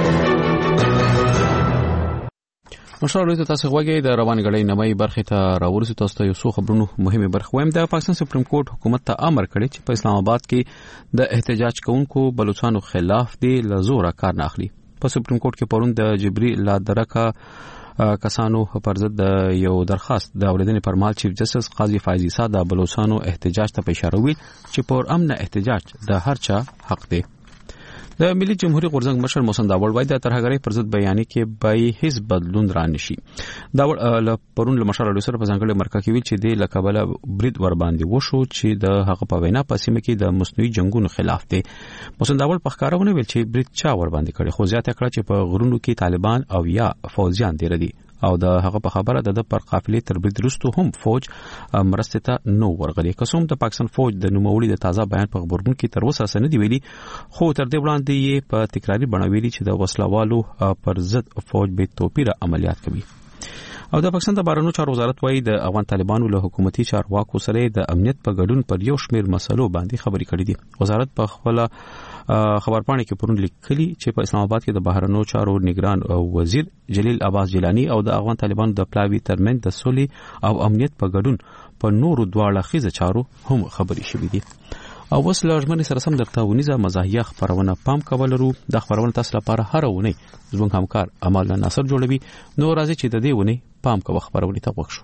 مشال ریډیو تاسو غوږی د روان غړي نمای برخه ته راورسي. تاسو ته یو څو خبرونه مهمه برخه وایم. د پاکستان سپریم کورټ حکومت ته امر کړی چې په اسلام آباد کې د احتجاج کوونکو بلوچستانو خلاف دی لزوره کار نه اخلي. په سپریم کورټ کې پرون د جبري لا درکا کسانو پر ضد یو درخواست د اوریدنې پر مال چیف جسټس قاضي فایز عیسی د بلوچستانو احتجاج ته اشاره وکړه چې پر امن احتجاج د هر چا حق دی. د ملي جمهوریت غورځنګ مشر محسن داوړ وایي د ترهګرۍ پر ضد بیانیه کې به هیڅ بدلون را نشي. داوړ پرون له مشر سره په ځانګړي مرکه کې ویل چې د لکبله برید ور باندې وشو چې د هغه په وینا په سیمه کې د مصنوعي جنگونو خلاف دی. محسن داوړ په ښکارونه ویل چې برید چا ور باندې کړي، خو زیاته کړه چې په غرونو کې طالبان او یا فوجیان دی ردي او د هغه په خبره د پر قافلې تر برید وروسته هم فوج مرسته ته نو ورغلي. قسم د پاکستان فوج د نوموړي د تازه بیان په خبرونه کې تر اوسه سند دی ویلي، خو تر دې وړاندې یې په تکراری بڼه ویلي چې د وسلوالو پر ضد فوج به توپیره عملیات کوي. او د پاکستان د بهرنیو چارو وزارت وایي د افغان طالبانو له حکومتي چارواکو سره د امنیت په ګډون پر یو شمېر مسلو باندې خبرې کړې دي. وزارت په خپل خبرپاڼه کې پرون لیکلي چې په اسلام آباد کې د بهرنیو چارو نگران وزیر جلیل عباس جیلانی او د افغان طالبانو د پلاوی ترمن د سولې او امنیت په ګډون په نورو دواړه خیزه چارو هم خبرې شوې دي. او اوس لږمن سره سم درته ونیزه مزاحیه خبرونه پام کولرو. د خبرونه تاسو لپاره هر ونه زموږ همکار امال ناصر جوړوي. نو راځي چې د دې ونه پام کوو خبرونه ته وښو.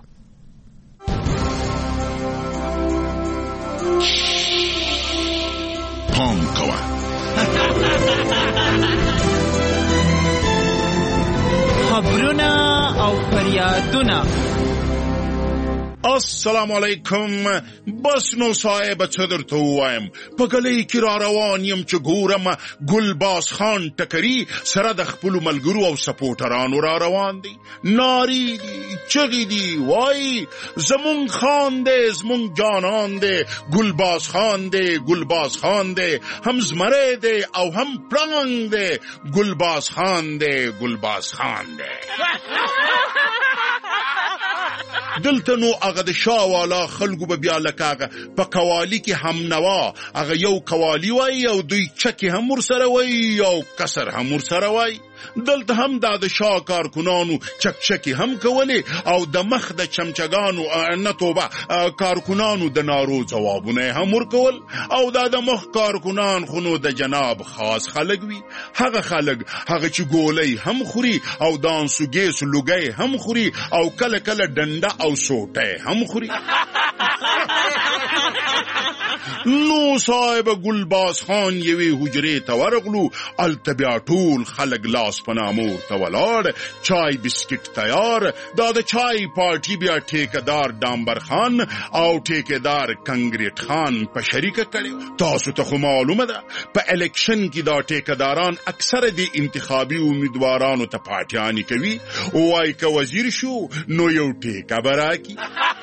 پام کوه خبرونه او فریادونه. السلام علیکم. بس نو صاحب څه درته ووایم، په ګلۍ کې را روان یم چې ګورم ګلباز خان ټکري سره د خپلو ملګرو او سپورټرانو را روان دي. نارې دي، چغې دي، وایي زمونږ خان دی، زمونږ جانان دی، ګلباز خان دی، ګلباز خان دی، هم زمری دی او هم پړانګ دی، ګلباز خان دی، ګلباز خان دی. دلته نو هغه د شاوالا خلکو به بیا لکه هغه په قوالی کې هم نوا هغه یو قوالی وای او دوی چکی هم ورسره وای او کسر هم ورسره وای. دلته هم د شاه کارکنانو چکچکی هم کولی او د مخ د چمچگانو نه توبه کارکنانو د نارو جوابونه هم ورکول او د مخ کارکنان خونو د جناب خاص خلق وی. هغه خلق هغه چې ګولۍ هم خوري او دانسوګیس لوګي هم خوري او کله کله ډنډه او سوټه هم خوري. نو صاحب ګلباز خان یوی حجره ته ورغلو، التبیا ټول خلق لاس پنامور ته ولاړ، چای بسکټ تیار. دا د چای پارټي بیا ټیکدار ډامبر خان او ټیکدار کنګریټ خان په شریکه کړي. تاسو ته خو معلومه ده په الیکشن کې دا ټیکداران اکثره د انتخابي امیدوارانو ته پاټیانی کوي. وای که وزیر شو نو یو ټیکه براکی.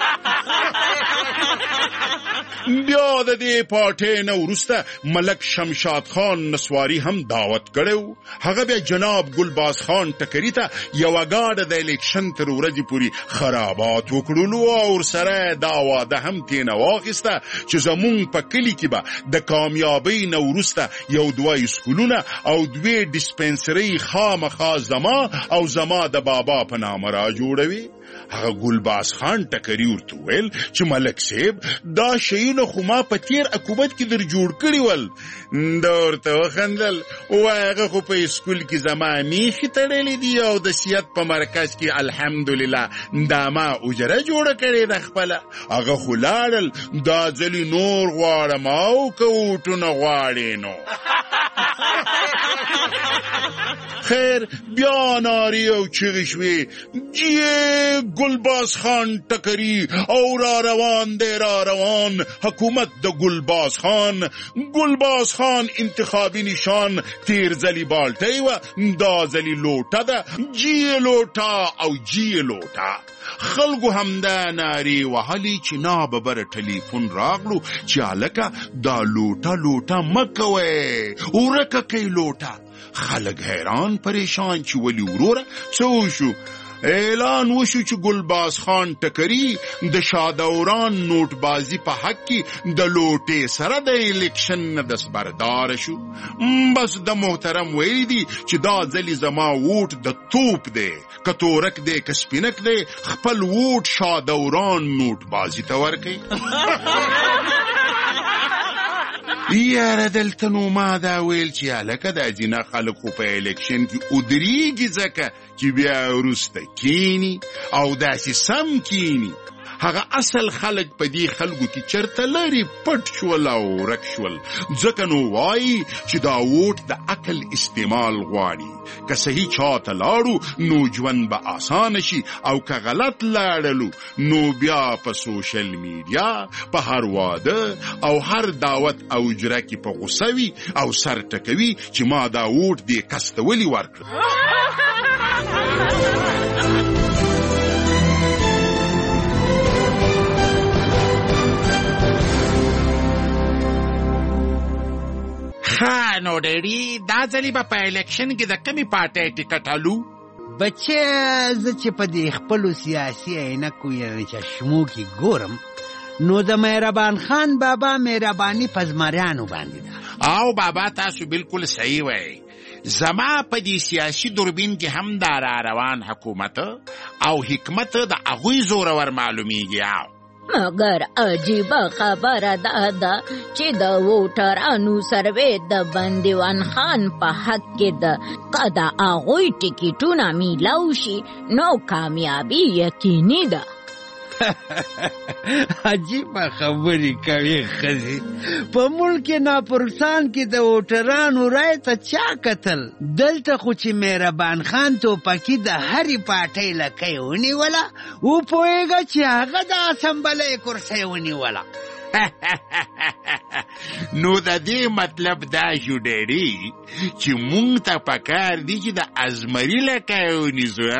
بیا د دې پارټۍ نه وروسته ملک شمشاد خان نسواری هم دعوت کړو. هغه بیا جناب ګلباز خان ټکري ته یوه ګاډه د الیکشن تر ورځې پورې خرابات وکړلو او ورسره دا واده هم تېنه واخیسته چې زمونږ په کلي کې به د کامیابۍ نه وروسته یو دوه اسکولونه او دوې ډسپنسرۍ خامخا زما او زما د بابا په نامه را جوړوي. هغه ګلباز خان ټکري ورته ویل چې ملک صاحب دا شیونه خو ما په تیر حکومت کې در جوړ کړي ول. دا ورته وخندل، وایي هغه خو په اسکول کې زما میخې تړلې دي او د صحت په مرکز کې الحمدلله دا ما اجره جوړه کړې ده خپله. هغه خو لاړل، دا ځلې نور غواړم او که ووټونه غواړې نو. خیر بیا ناری او چغې شوې جیه ګلباز خان ټکري او را روان دی را روان حکومت د ګلباز خان انتخابي نشان تیر ځلې بالټۍ وه دا ځلې لوټه ده جیه لوټه او جیه لوټه خلکو همدا نارې وهلې چې ناببره ټلیفون راغلو چې هلکه دا لوټه مه کوئ ورکه کوي لوټه خلک حیران پریشان چې ولې وروره څه وشو اعلان وشو چې ګلباز خان ټکري د شادوران نوټ بازی په حق کې د لوټې سره د الیکشن نه دستبردار شو بس د محترم ویلی دی چې دا ځلې زما ووټ د توپ دی که تورک دی که سپینک دی خپل ووټ شادوران نوټ بازی ته ورکړئ یاره دلته نو ما دا ویل چې هلکه دا ځینه خلک خو په الیکشن کې ودرېږي ځکه چې بیا وروسته کینی او داسې سم کینی هغه اصل خلک په دې خلکو کې چرته لري پټ شول او ورک شول ځکه نو وایي چې دا ووټ د عقل استعمال غواړي که صحیح چاته لاړو نو ژوند به اسانه شي او که غلط لاړلو نو بیا په سوشل میډیا په هر واده او هر دعوت او اجرا کې په غوسه وي او سر ټکوي چې ما دا ووټ دې کس ته ولې ورکړ نو ډیډي دا ځلې به په الیکشن کې د کمې پارټۍ ټکټ الو بچې زه چې په دې خپلو سیاسي عینکو یعنې چشمو کې ګورم نو د مهربان خان بابا مهرباني په زمریانو باندې ده او بابا تاسو بالکل صحیح وایي زما په دې سیاسي دوربین کې هم دا را روان حکومت او حکمت د هغوی زورور معلومیږي مگر عجیبه خبره دا ده چې د ووټرانو سروې د بندیوان خان په حق کې ده که د هغوی ټکټونه میلاو شي نو کامیابي یقیني ده عجیبه خبرې کوي ښځې په ملک ناپرسان کې د ووټرانو رای ته چا کتل دلته خو چې مهربان خان توپکي د هرې پارټۍ لکۍ ونیوله وپوهېږه چې هغه د اسمبلۍ کرسۍ ونیوله نو د دې مطلب دا شو ډیډي چې مونږ ته پکار دي چې د ازمري لکۍ ونیسو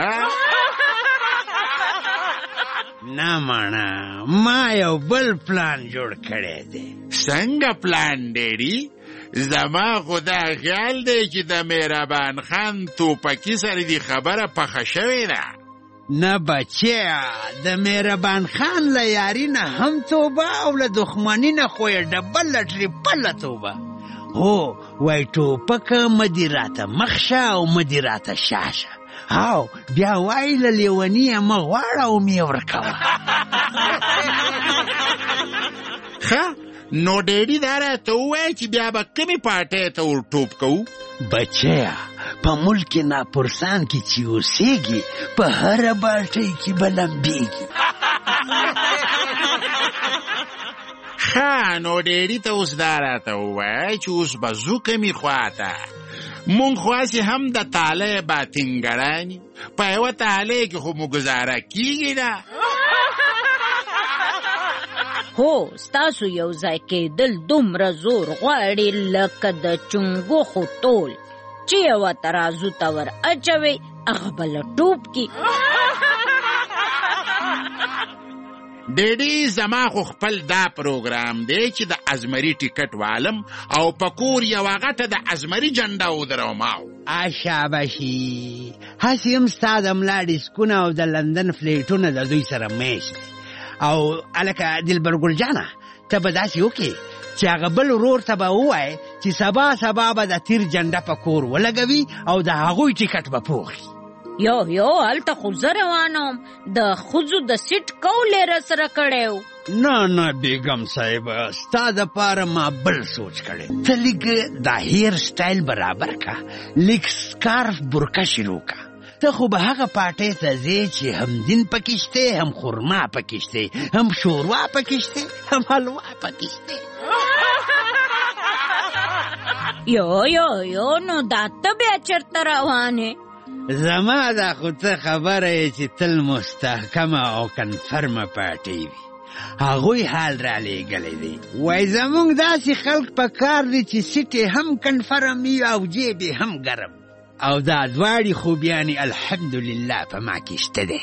نه مانا ما یو بل پلان جوړ کړی دی څنګه پلان ډیډي زما خو دا خیال دی چې د مهربان خان توپکي سره دې خبره پخه شوې ده نه بچیا د مهربان خان له یاري نه هم توبه او له دښمني نه خو یې ډبل ټریپله توبه هو وای ټوپکه مدې راته مخ شه او مدې راته شا شه او بیا وای له لیونیه مه غواړه او مې ورکوه ښه نو ډیډي دا راته ووایه چې بیا به کومې پارټۍ ته ور ټوپ کوو بچیا په ملک ناپرسان کې چې اوسېږي په هره پارټۍ کې به لمبېږي ښه نو ډیډي ته اوس دا راته ووایه چې اوس به ځو کومې خواته مونږ خواسې هم د تالی باطنګړاني په یوه تالی کې خو مو ګزاره کېږي نه هو ستاسو یو ځای کېدل دومره زور غواړي لکه د چنګوښو ټول چې یوه ترازو ته ور اچوئ هغه بله ټوپ کي ډیډي زما خو خپل دا پروګرام دی چې د ازمري ټیکټ والم او په کور یوه غټه د ازمري جنډه ودروم شاباشي هسې هم ستا د ملا ډیسکونه او د لندن فلیټونه د دوی سره میش دي او هلکه دلبر ګل جانه ته به داسې وکړې چې هغه بل ورور ته به ووایې چې سبا به د تیر جنډه په کور ولګوي او د هغوی ټیکټ به پوخي یو هلته خو زه روانم د ښځو د سیټ کول یې راسره کړی و نه بیګم صاحب ستا دپاره ما بل سوچ کړی ته لږ دا هیر سټایل برابر کا لږ سکارف برکه شروع کا ته خو به هغه پارټۍ ته ځې چې هم دین پکې شته هم خرما پکې شته هم شوروا پکې شته هم حلوا پکې شته یو نو دا ته بیا چرته روانې؟ زما دا خو ته خبره یې چې تل مستحکمه او کنفرمه پارټۍ وي، هغوی حال را لېږلی دی. وای زمونږ داسې خلک په کار دي چې سیټ یې هم کنفرم وي او جیب یې هم ګرم، او دا دواړې خوبیانې الحمدلله په ما کې شته دی.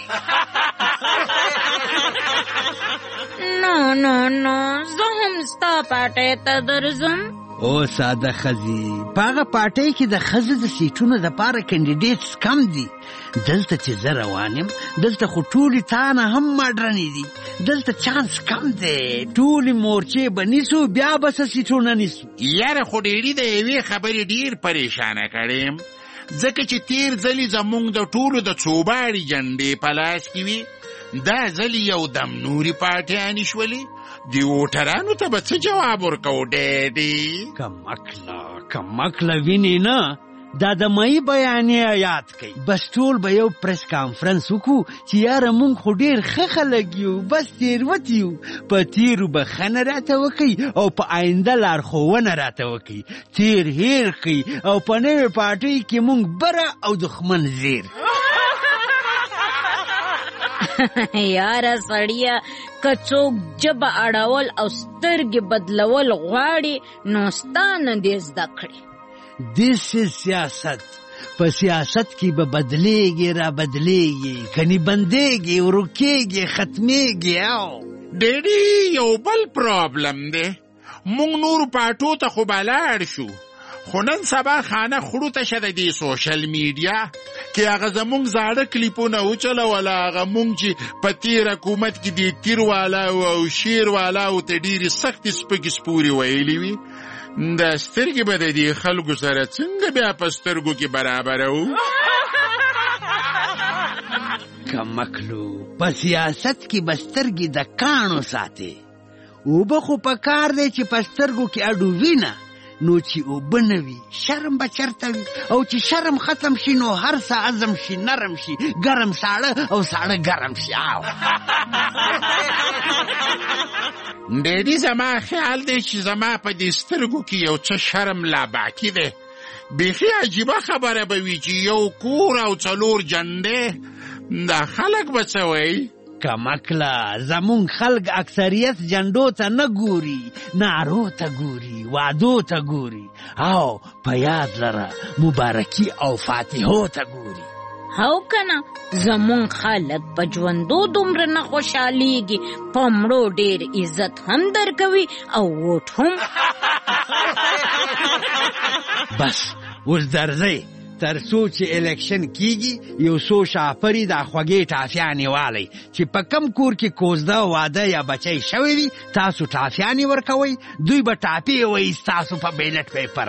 نو زه هم ستا پارټۍ ته درځم. او ساده ښځې، په هغه پارټۍ کې د ښځو د سیټونو دپاره کینډیډیټس کم دي. دلته چې زه روان یم دلته خو ټولې تانه هم ماډرنې دي، دلته چانس کم دی، ټولې مورچې به نیسو بیا به څه سیټونه نیسو. یاره خو ډېري د یوې خبرې ډېر پریشانه کړی یم، ځکه چې تیر ځلې زمونږ د ټولو د څوباړي جنډې په لاس کې وي، دا ځلې یو دم نورې پارټیانې شولې. د ووټرانو ته به څه جواب ورکوو ډېډې؟ کمکله وینې نه، دا د مئی بیانیه یاد کړئ. بس ټول به یو پریس کانفرنس وکړو چې یاره مونږ خو ډېر ښه خلک یو، بس تېروتي یو، په تېرو بخښنه راته وکئ او په آینده لارښوونه راته وکئ، تېر هېر کړئ او په نوې پارټۍ کې مونږ بره او دښمن زیر. یاره سړیه، که څوک ژبه اړول او سترګې بدلول غواړي نو ستا نه دې زده کړي. This is سیاست. په سیاست کې به بدلیږي را بدلیږي، کني بندیږي ورکیږي ختمیږي. او ډېډي یو بل پرابلم دی، مونږ نورو پارټو ته خو به لاړ شو، خو نن سبا خانه خړو ته شه د دې سوشل میډیا کې هغه زمونږ زاړه کلیپونه وچلوله، هغه مونږ چې په تېر حکومت کې د تیر والاو او شیر والاو ته ډېرې سختې سپکې سپورې ویلې وي. دا سترګې به د دې خلکو سره څنګه بیا په سترګو کې برابروو؟ کمکلو، په سیاست کې به سترګې د کاڼو ساتې، اوبه خو په کار دی چې په سترګو کې اډو وینه، نو چې اوبه نه وي شرم به چرته وي، او چې شرم ختم شي نو هر څه عزم شي نرم شي، ګرم ساړه او ساړه ګرم شي. ډېډي زما خیال دی چې زما په دې سترګو کې یو څه شرم لا باقي دی. بیخي عجیبه خبره به وي چې یو کور او 4 جنډې، دا خلک به څه وایي؟ کمکله، زمونږ خلک اکثریت جنډو ته نه ګوري، نارو ته ګوري، وعدو ته ګوري، او په یاد لره مبارکي او فاتحو ته ګوري. هو کنه، زمون خلک په ژوندو دومره نه خوشحالیږي، په مړو ډېر عزت هم درکوي او ووټ هم. بس اوس درځئ، تر څو چې الیکشن کیږي یو څو شاپري دا خوږې ټافیانې والی چې په کم کور کې کوزده واده یا بچی شوی وي، تاسو ټافیانې ورکوئ، دوی به ټاپې وایي ستاسو په بیلټ پیپر.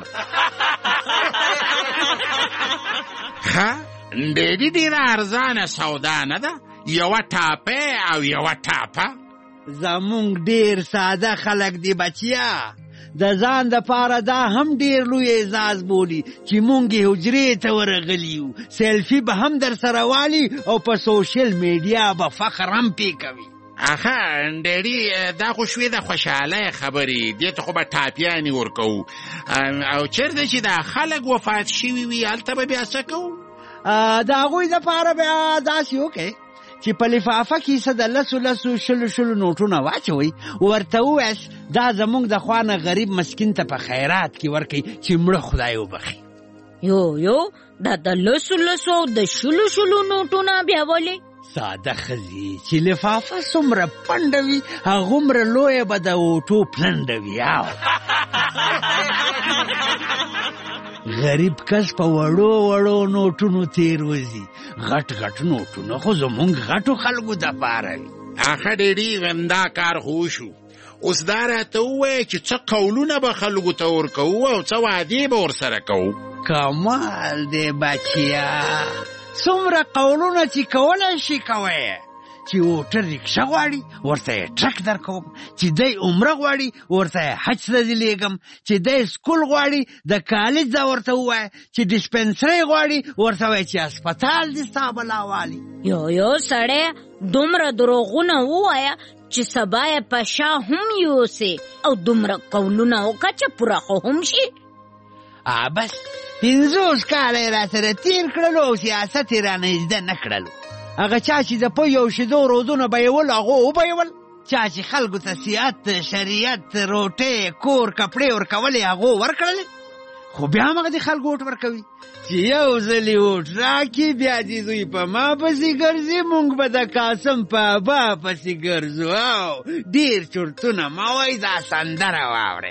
ښه، ډېډي ډېره ارزانه سودا نه ده، یوه ټاپه او یوه ټاپه. زمونږ ډېر ساده خلک دی بچیا، د ځان دپاره دا هم ډېر لوی اعزاز بولي چې مونږ یې حجرې ته ورغلي یو، سیلفي به هم در سره والي او په سوشل میډیا به فخر هم پې کوي. اخه ډېډي، دا خو شوې د خوشحالۍ خبرې، دې ته خو به ټاپیانې ورکوو، او چېرته چې دا خلک وفات شوي وي هلته به بیا څه کوو؟ د هغوی دپاره بیا داسې وکړئ چې په لفافه کې څه د 10 نوټونه واچوئ، ورته ووایاست دا زمونږ د خوا نه غریب مسکین ته په خیرات کې ورکئ چې مړه خدای وبخي. یو دا د 10 او د 20 نوټونه بیا ولې؟ ساده ښځې چې لفافه څومره پنډه وي هغومره لویه به د اوټو پلنډه وي. غریب کس په وړو وړو نوټونو تیر وځي، غټ نوټونه خو زمونږ غټو خلکو دپاره وي. اخه ډېډي، دا کار خو شو، اوس دا راته ووایه چې څه قولونه به خلکو ته ورکوو او څه وعدې به ورسره کوو. کمال دی بچیا، څومره قولونه چې کولی شي کوئ. چې ووټر رکشه غواړي ورته یې ټرک درکوم، چې دی عمره غواړي ورته یې حج ته دې لیږم، چې دی سکول غواړي د کالج ځه ورته ووایه، چې ډسپنسرۍ غواړي ورته وایه چې هسپتال دې ستا بلا والي. یو سړی دومره دروغونه ووایه چې سبا یې په شا هم یوسې، او دومره قولونه وکړه چې پوره خو هم شي. بس 50 کاله را سره تیر کړلو او سیاست یې رانه زده نه کړلو. هغه چا چې د پوی او شیدو رودونه بیول هغه وبیول، چا چې خلکو ته سیاست، شریعت، روټۍ، کور، کپړې ورکولې هغه ورکړلې. خو بیا هم هغه د خلکو ووټ ورکوي چې یو ځلې ووټ راکړي بیا دې دوی په ما پسې ګرځي، موږ به د قاسم په ابا پسې ګرځو. او ډېر چورتونه مه وایي، دا سندره واورئ.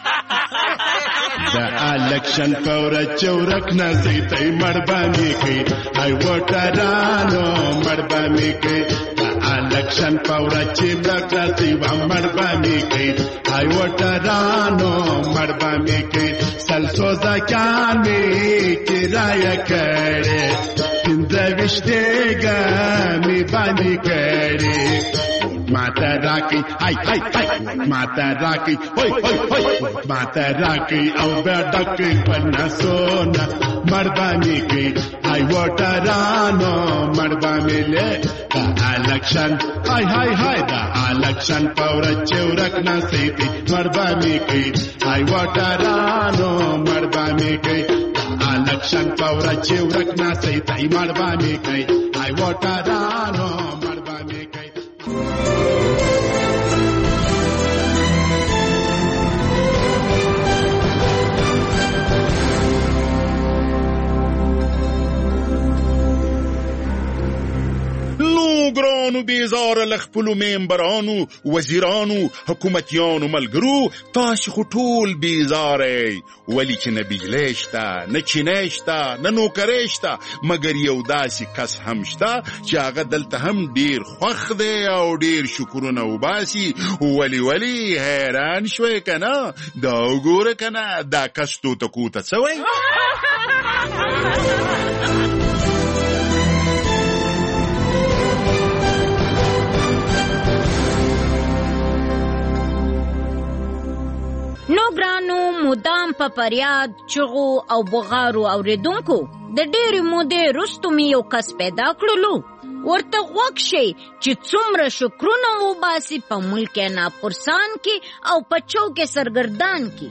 د الکشن په ورځ چې ورک نه ځئ تی مړبانې کوي، ای وټرانو مړبانې کوي. د الکشن په ورځ چې ورک نه ځئ مړبانې کوي، ای وټرانو مړبانې کوي. سلسو زکان می کرایه کړې، 15 ګامې باندې کړې. ماته راکړي هاي هاي هاي، ماته راکړي هوي هوي هوي، ماته راکړي او بیا ډکړي په نسونه مړبانې کوي. هاي وټرانو مړبانې له د الکشن هاي هاي هاي، د الکشن په ورځ چې ورک نه سي مړبانې کوي. هاي وټرانو مړبانې کوي، د الکشن په ورځ چې ورک نه سي مړبانې کوي. هاي وټرانو مړبانې کوي. ګرانو بیزاره له خپلو ممبرانو، وزیرانو، حکومتیانو ملګرو، تاسې خو ټول بیزاره ولې چې نه بجلی شته، نه چینی شته، نه نوکری شته، مګر یو داسې کس هم شته چې هغه دلته هم ډیر خوښ دی او ډیر شکرونه وباسي. ولې حیران شوی که نه؟ دا وګوره که نه دا کس توتکو ته څه وایي؟ نو ګرانو مدام په فریاد چغو او بغارو اوریدونکو د ډېرې مودې وروسته مې یو کس پیدا کړلو، ورته غوږ شئ چې څومره شکرونه وباسي په ملک ناپرسان کې او په چوک سرګردان کې.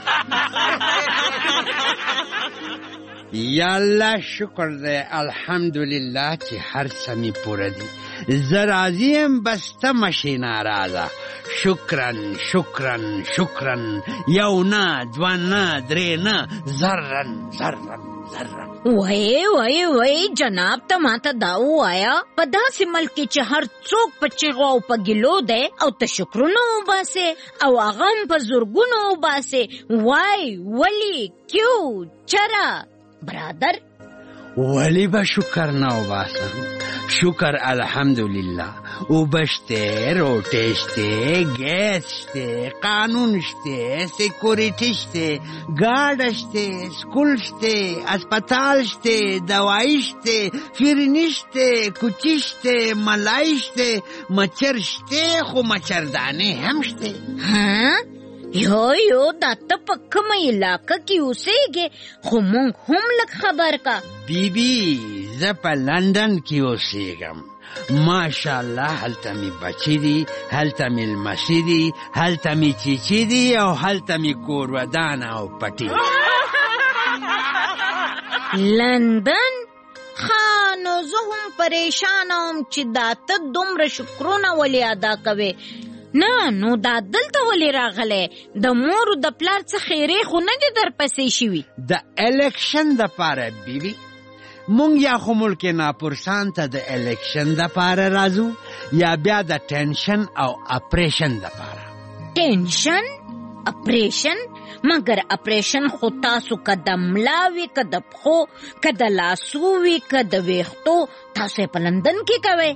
یا الله شکر دی، الحمدلله چې هر څه مې پوره دي. زه راضي یم، بس ته مشې ناراضه. شکرن شکرن شکرن، یو نه، دوه نه، درې نه، زرن زرن زرن. وای جناب ته ماته دا ووایا په داسې ملک کې چې هر څوک په چغو او په ګیلو دی او ته شکرونه وباسې او هغه هم په زرګونو وباسې. وای ولې کیو چرا برادر ولی به شکر نه وباسم؟ شکر الحمدلله. اوبه شته، روټۍ شته، ګیس شته، قانون شته، سیکوریټي شته، ګاډه شته، سکول شته، اسپتال شته، دوايي شته، فرني شته، کوچي شته، ملای شته، مچر شته، خو مچردانې هم شته. یو دا ته په کومه علاقه کې اوسېږې؟ خو مونږ هم لږ خبر کا. بیبي زه په لندن کې اوسېږم. ماشاءالله هلته مې بچي دي، هلته مې لمسي دي، هلته مې چیچي دي او هلته مې کور ودان او پټي. لندن؟ نو زه هم پریشانه وم چې دا ته دومره شکرونه ولې ادا کوې. نه نو دا دلته ولې راغلی؟ د مور د پلار څه خیرې خو نه دي در پسې شوي؟ د الیکشن دپاره بیبي مونږ یا خو ملک ناپرسان ته د الیکشن دپاره راځو یا بیا د ټینشن او اپریشن دپاره. ټینشن اپریشن؟ مگر اپریشن خو تاسو که د ملا وي که د پښو که د لاسو وي که د ویښتو تاسو یې په لندن کې کوئ؟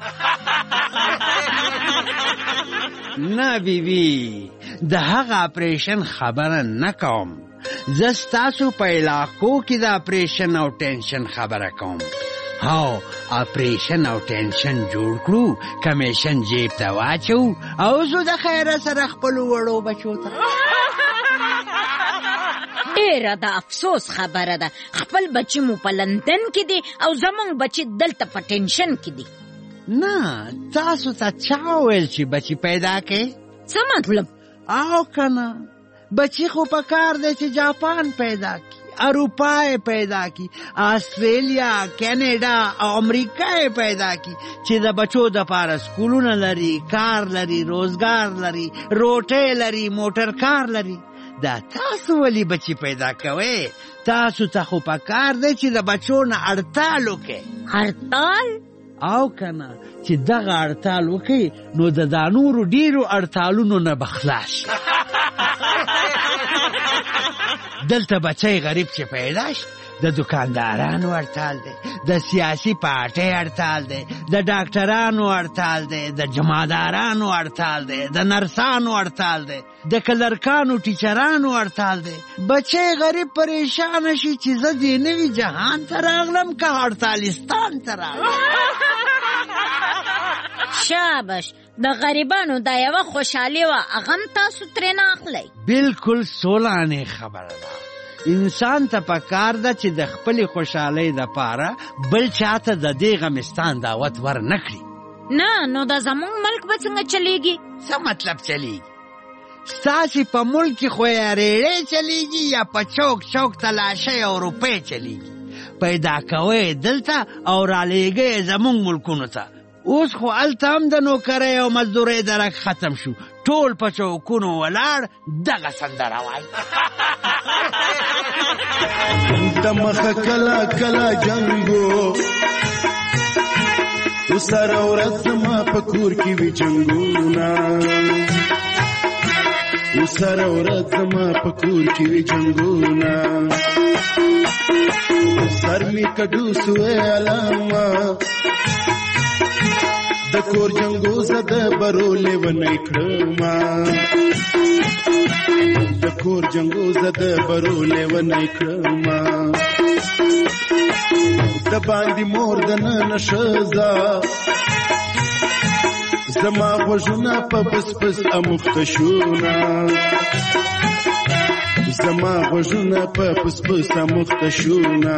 نه بیبي د هغه اپریشن خبره نه کوم. زه ستاسو په علاقو کې د اپریشن او ټینشن خبره کوم. هاو اپریشن او ټینشن جوړ کړو، کمیشن جیب ته واچو او زه د خیره سره خپلو وړو بچو ته. ډېره د افسوس خبره ده، خپل بچي مو په لندن کې دي او زمونږ بچي دلته په ټینشن کې دي. نه تاسو ته چا ویل چې بچي پیدا کړئ؟ څه مطلب؟ او کنه بچي خو په کار دی چې جاپان پیدا کړي اروپا پیدا کی، آسټرالیا، کینیډا او امریکا پیدا کی چې د بچو د پاره سکولونه لري، کار لري، روزګار لري، روټۍ لري، موټر کار لري. دا تاسو ولی بچی پیدا کوئ؟ تاسو ته خو پکار دی چې د بچو نه اړتال وکئ. اړتال؟ او کنه چې دغه اړتال وکئ نو د دا نورو ډیرو اړتالونو نه به خلاص شي. دلته بچی غریب چې پیدا شي د دکاندارانو اړتال دی، د سیاسي پارټۍ اړتال دی، د ډاکټرانو اړتال دی، د جمعدارانو اړتال دی، د نرسانو اړتال دی، د کلرکانو ټیچرانو اړتال دی. بچی غریب پریشان شي چې زه دې نوي جهان ته راغلم که اړتالستان ته راغلم. شابش، د غریبانو دا یوه خوشحالي وه، هغه هم تاسو ترېنه اخلئ. بلکل سولانې خبره ده. انسان ته پکار ده چې د خپلې خوشحالۍ دپاره بل چاته د دې غمستان دعوت ور نه کړي. نه نو د زموږ ملک به څنګه چلیږي؟ څه مطلب چلیږي؟ ستاسې په ملک کې خو یا ریړۍ چلیږي یا په چوک چوک تلاشۍ او روپۍ چلیږي. پیدا کوئ دلته او رالیږئ زموږ ملکونو ته. اوس خو هلته هم د نوکرۍ او مزدورۍ درک ختم شو، ټول په چوکونو ولاړ دغه سندره وایي. د مخه کله کله جنګو وسره ورځ زما په کور کې وي جنګونه، وسره ورځ زما په کور کې وي جنګونه، سر می کډو سوې علامه د کور جنګو زده برولې ونی کړما، د کور جنګو زده برولې ونی کړما، د باندې مور د نن شزا زما غوږونه په پس پس امخته شونا، زما غوږونه په پس پس امخته شونا،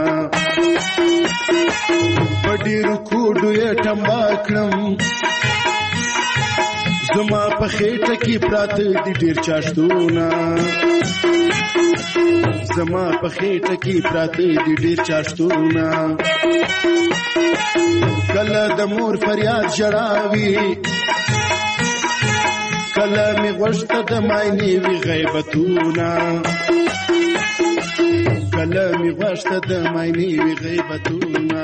په ډېرو کوډو یې ټمبا کړم، زما په خېټه کې پراته دي ډېر چاشتونه، زما په خېټه کې پراته دي ډېر چاشتونه، کله د مور فریاد ژړاوي، کله مې غوږ ته د ماینې وي غیبتونه، کله مې غوږ ته د ماینې وي غیبتونه.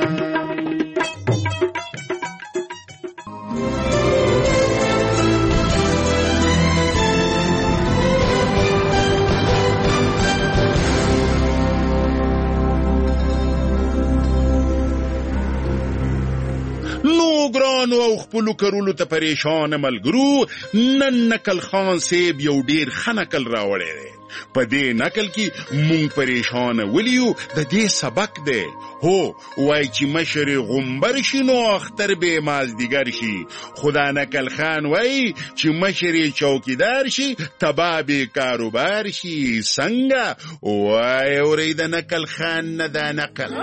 ګرانو او خپلو کرولو ته پریشان ملګرو، نن نقل خان صاحب یو ډیر ښه نقل راوړی دی. په دې نقل کې مونږ پریشان ولیو د دې سبق دی. هو وای چې مشر غومبر شي نو اختر به مازدیګر شي، خدا نقل خان وای چې مشر چوکیدار شي تبا به کاروبار شي. څنګه وای اورید نقل خان نه دا نقل.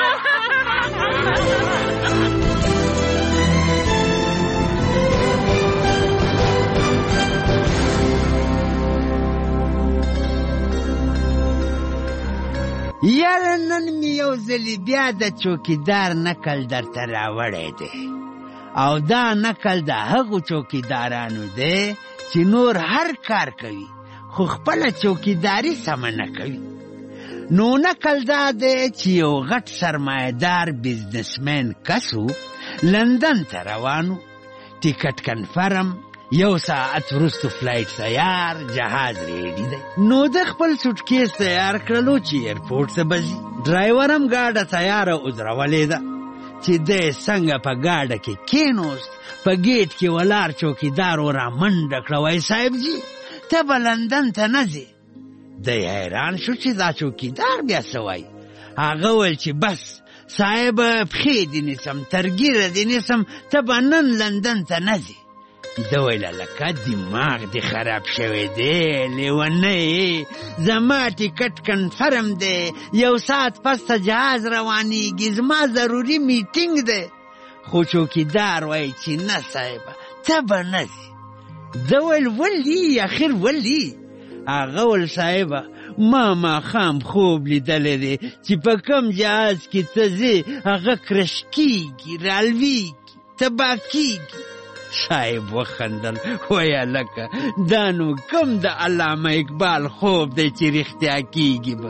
یاره نن می یو ځلې بیا د چوکیدار نقل درته راوړی دی، او دا نقل د هغو چوکیدارانو دی چې نور هر کار کوي خو خپله چوکیداري سمه نه کوي. نو نقل دا دی چې یو غټ سرمایه‌دار بزنسمن کسو لندن ته روانو، ټیکټ کنفرم، یو ساعت وروسته فلایټ تیار، جهاز ریډي دی. نو د خپل سوټکیس تیار کړلو چې ایرپورټ ته به ځي. ډرایور هم ګاډه تیاره ودرولې ده چې دی څنګه په ګاډه کې کېنوست، په ګیټ کې ولاړ چوکیدار ورا منډه کړه، وایي صاحب جي ته به لندن ته نه ځې. دی حیران شو چې دا چوکیدار بیا څه وایي. هغه ویل چې بس صاحب پښې دې نیسم، ترګیره دې نیسم، ته به نن لندن ته نه ځې. ده ویله لکه دماغ دې خراب شوی دی لیونی، زما ټیکټ کنفرم دی، یو ساعت پس ته جهاز روانیږي، زما ضروري میټینګ دی. خو چوکیدار وایي چې نه صاحبه ته به نه ځې. ده ویل ولې اخر ولې؟ هغه ویل صاحبه ما خام خوب لیدلی دی چې په کم جهاز کې ته ځې هغه کرش کېږي رالویږي تباه کېږي. صاحب وخندل ویه لکه دا نو کم د علامه اقبال خوب دی چې رښتیا کېږي به.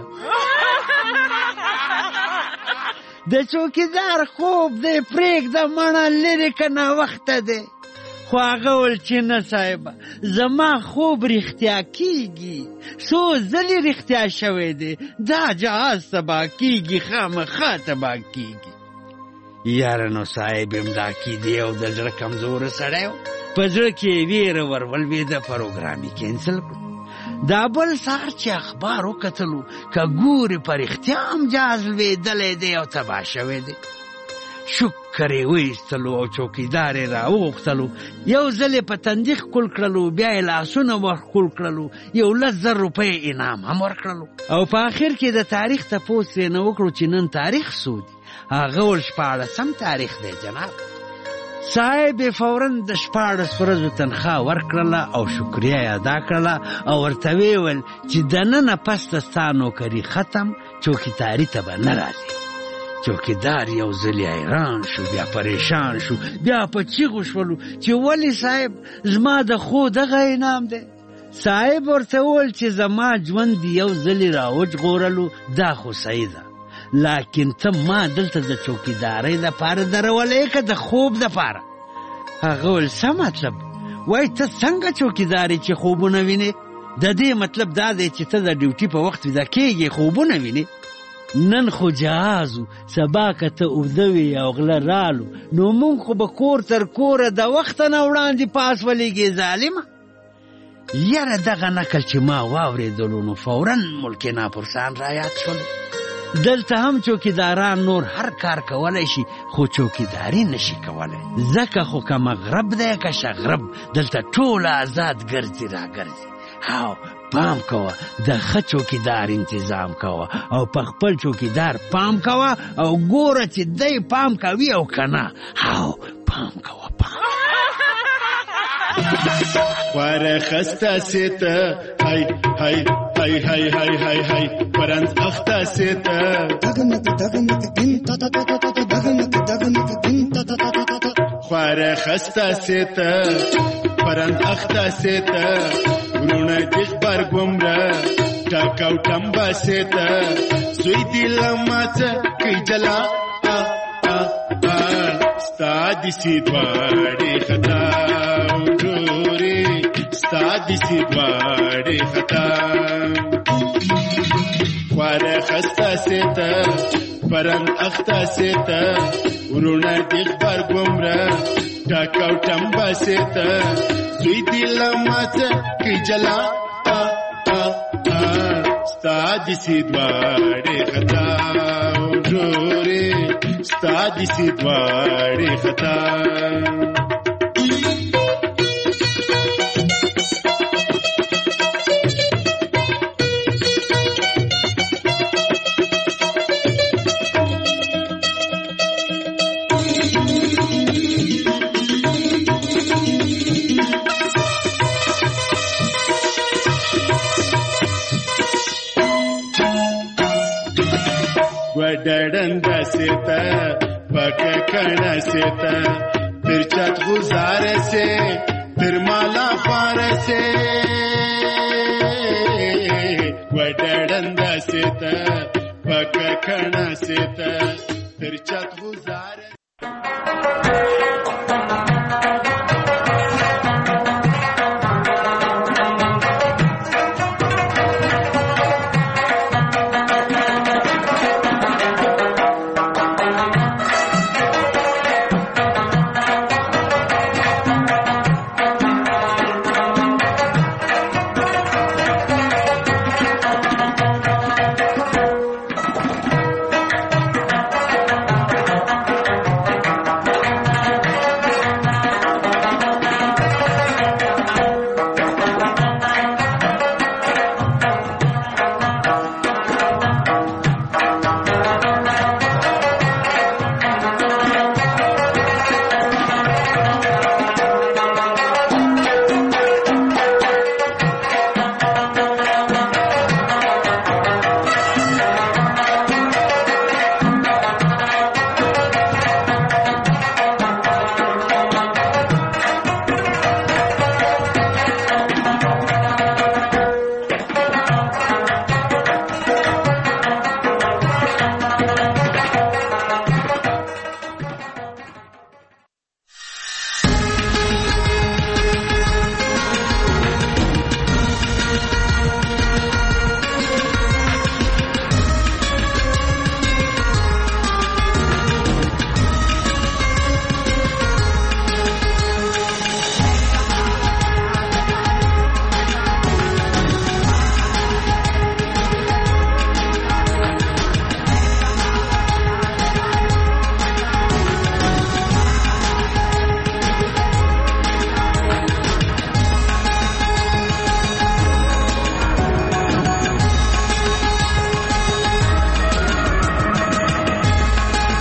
د چوکیدار خوب دی پرېږده مڼه لرې که ناوخته دی. خو هغه ول چې نه صاحبه زما خوب رښتیا کېږي څو ځلې رښتیا شوی دی دا جهاز تباه کېږي خامخا تباه کېږي. یاره نو صاحب امدا کېدی او د زړه کمزوره سړی و په زړه کې یې ویره ورولوېده پروګرام یې کینسل کړو. دا بل سهار چې اخبار وکتلو که ګورې په رښتیا هم جهاز لوېدلی دی او تباه شوی دی. شکر یې وایستلو او چوکیدار یې راوغوښتلو یو ځل یې په تندي ښکل کړلو بیا یې لاسونه ورښکل کړلو 11,000 روپۍ انعام هم ورکړلو او په آخر کې د تاریخ تپوس یې نه وکړو چې نن تاریخ څو دی. هغه ول 14 تاریخ دی جناب. صاحب یې فوراً د 14 ورځو تنخواه ورکړله او شکریه یې ادا کړله او ورته ویې ویل چې دننه پس ته ستا نوکري ختم چوکیداري ته به نه راځي. چوکیدار یو ځلې حیران شو بیا پریشان شو بیا په چیغو شولو چې ولې صاحب زما د خو دغه انعام دی. صاحب ورته وویل چې زما ژوند یو ځلې راوژغورلو دا خو صحیح ده لکن ته ما دلته د چوکیدارۍ دپاره درولې که د خوب دپاره. هغه ویل څه مطلب وای ته څنګه چوکیداري چې خوبونه وینې؟ د دې مطلب دا دی چې ته د ډیوټي په وخت ویده کېږې خوبونه وینې. نن خو جهازو سبا که ته اوږده وي او غله رالو نو مونږ خو به کور تر کوره د وخته نه وړاندې پاس ولیږې ظالمه. یاره دغه نکل چې ما واورېدلو نو فوراً ملک ناپرسان رایاد شولو. دلته هم چوکیداران نور هر کار کولی شي خو چوکیداری نشي کولی ځکه خو که مغرب دی که شغرب دلته ټول آزاد ګرځي راګرځي. هاو پام کوه د ښه چوکیدار انتظام کوه او په خپل چوکیدار پام کوه او ګوره چې دی پام کوي او که نه. هاو پام کوه پام. خواره خسته سیته های های های های های های های پرند اخته سیته خواره خسته سیته پرند اخته سیته ورونه دیخ برگمره ټاکاو ټمبه سیته سوی دیلماڅه کی جلا ستا دیسی دواړې خطا دسی دواړې خطا خواره خسته سیته پرند اخته سیته ورونه دیخ برګومره ټاکاو ټمبه سیته سوی دیلماڅه کی جلا ستا دسی دواړې خطا ورورې ستا دسی دواړې خطا. وڈڑندا سیتا پکا کنا سیتا پھر چت گزار سے پھر مالا خوار سے وڈڑندا سیتا پکا کنا سیتا پھر چت گزار